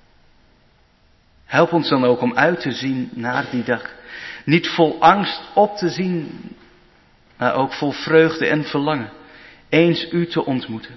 Help ons dan ook om uit te zien naar die dag. Niet vol angst op te zien, maar ook vol vreugde en verlangen. Eens u te ontmoeten.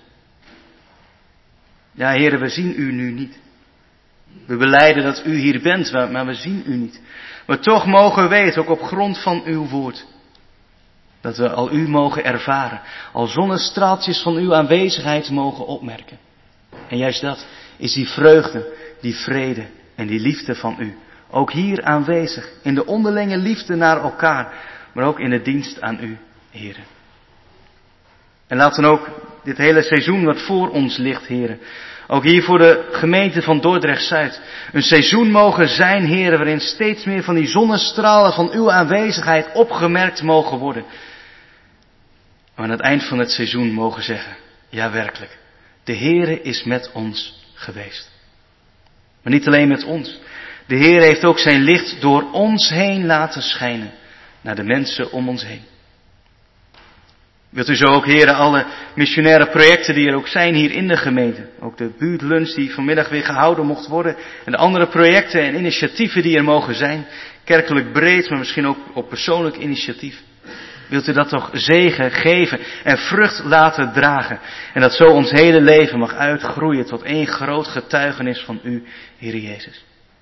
Ja, Heere, we zien u nu niet. We belijden dat u hier bent, maar we zien u niet. Maar toch mogen we weten, ook op grond van uw woord, dat we al u mogen ervaren. Al zonnestraaltjes van uw aanwezigheid mogen opmerken. En juist dat is die vreugde, die vrede en die liefde van u. Ook hier aanwezig, in de onderlinge liefde naar elkaar, maar ook in de dienst aan u, Heere. En laat dan ook dit hele seizoen wat voor ons ligt, Heere, ook hier voor de gemeente van Dordrecht-Zuid, een seizoen mogen zijn, Heere, waarin steeds meer van die zonnestralen van uw aanwezigheid opgemerkt mogen worden. Maar aan het eind van het seizoen mogen zeggen, ja werkelijk, de Heere is met ons geweest. Maar niet alleen met ons. De Heer heeft ook zijn licht door ons heen laten schijnen naar de mensen om ons heen. Wilt u zo ook, Heer, alle missionaire projecten die er ook zijn hier in de gemeente. Ook de buurtlunch die vanmiddag weer gehouden mocht worden. En de andere projecten en initiatieven die er mogen zijn. Kerkelijk breed, maar misschien ook op persoonlijk initiatief. Wilt u dat toch zegen geven en vrucht laten dragen. En dat zo ons hele leven mag uitgroeien tot één groot getuigenis van u, Heer Jezus.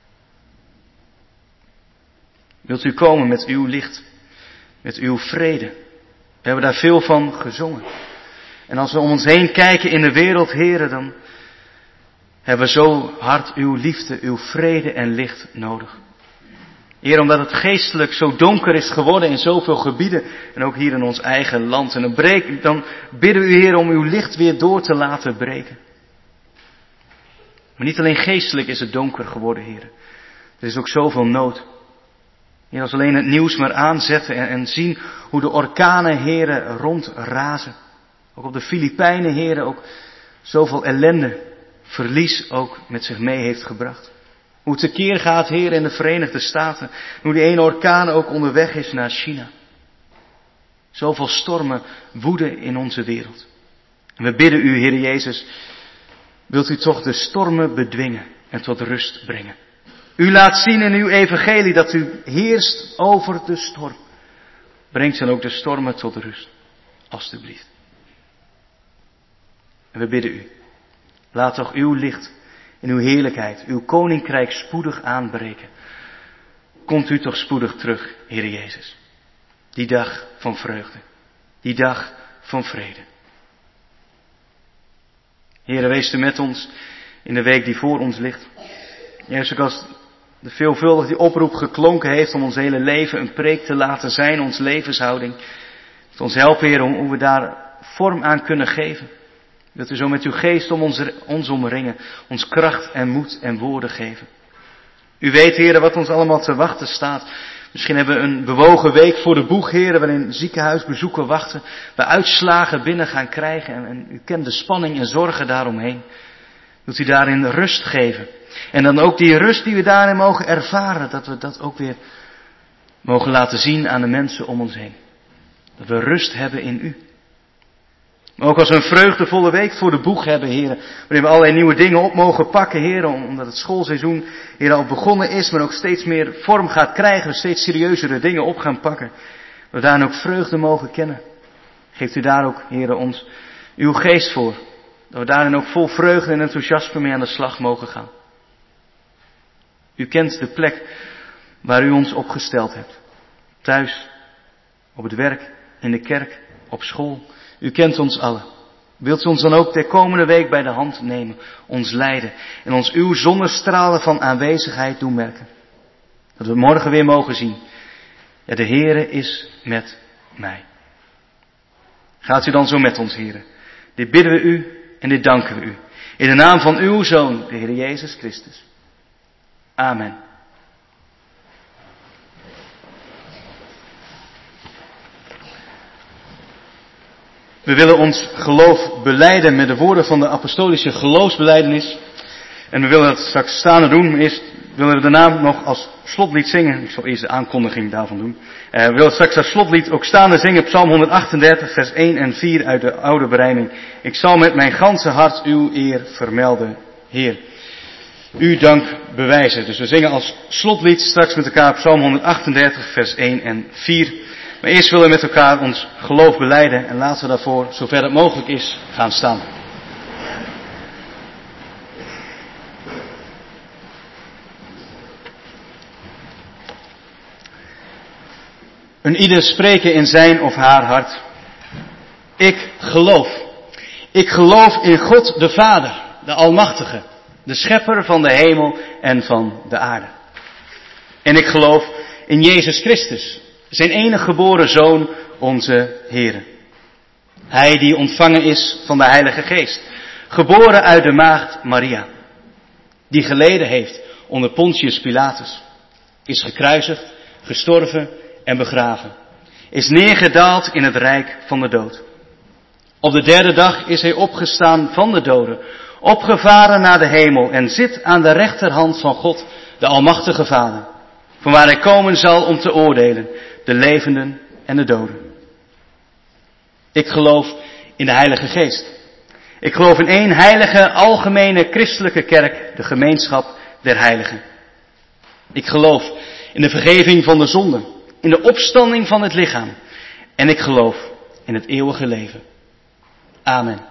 Wilt u komen met uw licht, met uw vrede. We hebben daar veel van gezongen. En als we om ons heen kijken in de wereld, Heere, dan hebben we zo hard uw liefde, uw vrede en licht nodig. Heer, omdat het geestelijk zo donker is geworden in zoveel gebieden en ook hier in ons eigen land. En dan bidden we u, Heer, om uw licht weer door te laten breken. Maar niet alleen geestelijk is het donker geworden, Heer. Er is ook zoveel nood. Heer, als we alleen het nieuws maar aanzetten en zien hoe de orkanen, Heer, rondrazen. Ook op de Filipijnen, Heer, ook zoveel ellende, verlies ook met zich mee heeft gebracht. Hoe het tekeer gaat, Heer, in de Verenigde Staten. Hoe die ene orkaan ook onderweg is naar China. Zoveel stormen woeden in onze wereld. En we bidden u, Heer Jezus, wilt u toch de stormen bedwingen en tot rust brengen. U laat zien in uw evangelie dat u heerst over de storm. Brengt dan ook de stormen tot rust, alstublieft. En we bidden u, laat toch uw licht en uw heerlijkheid, uw koninkrijk spoedig aanbreken. Komt u toch spoedig terug, Heer Jezus. Die dag van vreugde, die dag van vrede. Heere, wees u met ons in de week die voor ons ligt. Juist ook als de veelvuldig die oproep geklonken heeft om ons hele leven een preek te laten zijn, ons levenshouding. Wilt ons helpen, Heer, hoe we daar vorm aan kunnen geven. Wilt u zo met uw geest om ons omringen, ons kracht en moed en woorden geven. U weet, Heer, wat ons allemaal te wachten staat. Misschien hebben we een bewogen week voor de boeg, Heer, waarin ziekenhuisbezoeken wachten, we uitslagen binnen gaan krijgen en u kent de spanning en zorgen daaromheen. Wilt u daarin rust geven? En dan ook die rust die we daarin mogen ervaren, dat we dat ook weer mogen laten zien aan de mensen om ons heen. Dat we rust hebben in u. Maar ook als we een vreugdevolle week voor de boeg hebben, heren, waarin we allerlei nieuwe dingen op mogen pakken, heren, omdat het schoolseizoen, heren, al begonnen is, maar ook steeds meer vorm gaat krijgen, we steeds serieuzere dingen op gaan pakken. We daarin ook vreugde mogen kennen. Geeft u daar ook, heren, ons uw geest voor. Dat we daarin ook vol vreugde en enthousiasme mee aan de slag mogen gaan. U kent de plek waar u ons opgesteld hebt. Thuis, op het werk, in de kerk, op school. U kent ons allen. Wilt u ons dan ook de komende week bij de hand nemen, ons leiden en ons uw zonnestralen van aanwezigheid doen merken. Dat we morgen weer mogen zien. Ja, de Heere is met mij. Gaat u dan zo met ons, Heere. Dit bidden we u en dit danken we u. In de naam van uw Zoon, de Heer Jezus Christus. Amen. We willen ons geloof belijden met de woorden van de apostolische geloofsbelijdenis. En we willen het straks staande doen, maar eerst willen we daarna nog als slotlied zingen. Ik zal eerst de aankondiging daarvan doen. We willen straks als slotlied ook staande zingen, Psalm 138, vers 1 en 4 uit de oude berijming. Ik zal met mijn ganse hart uw eer vermelden, Heer. Uw dank bewijzen. Dus we zingen als slotlied straks met elkaar Psalm 138, vers 1 en 4. Maar eerst willen we met elkaar ons geloof belijden en laten we daarvoor, zover het mogelijk is, gaan staan. Een ieder spreken in zijn of haar hart. Ik geloof. Ik geloof in God de Vader, de Almachtige, de Schepper van de hemel en van de aarde. En ik geloof in Jezus Christus, zijn enige geboren Zoon, onze Heere. Hij die ontvangen is van de Heilige Geest, geboren uit de maagd Maria, die geleden heeft onder Pontius Pilatus, is gekruisigd, gestorven en begraven, is neergedaald in het rijk van de dood. Op de derde dag is hij opgestaan van de doden, opgevaren naar de hemel en zit aan de rechterhand van God, de Almachtige Vader, vanwaar hij komen zal om te oordelen, de levenden en de doden. Ik geloof in de Heilige Geest. Ik geloof in één heilige, algemene christelijke kerk, de gemeenschap der heiligen. Ik geloof in de vergeving van de zonden, in de opstanding van het lichaam. En ik geloof in het eeuwige leven. Amen.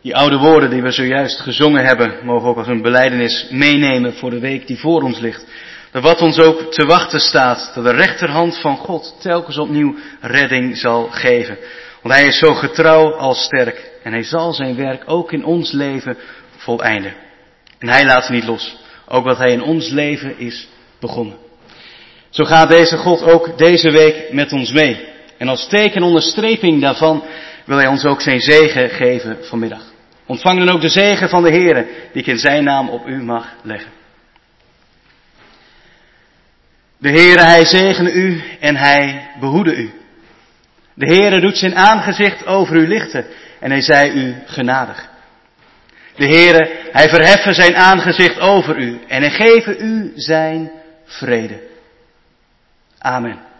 Die oude woorden die we zojuist gezongen hebben, mogen ook als een belijdenis meenemen voor de week die voor ons ligt. Dat wat ons ook te wachten staat, dat de rechterhand van God telkens opnieuw redding zal geven. Want hij is zo getrouw als sterk en hij zal zijn werk ook in ons leven voleinden. En hij laat niet los, ook wat hij in ons leven is begonnen. Zo gaat deze God ook deze week met ons mee. En als teken onderstreping daarvan wil hij ons ook zijn zegen geven vanmiddag. Ontvang dan ook de zegen van de Heere, die ik in zijn naam op u mag leggen. De Heere, hij zegene u en hij behoede u. De Heere doet zijn aangezicht over u lichten en hij zij u genadig. De Heere, hij verheffen zijn aangezicht over u en hij geven u zijn vrede. Amen.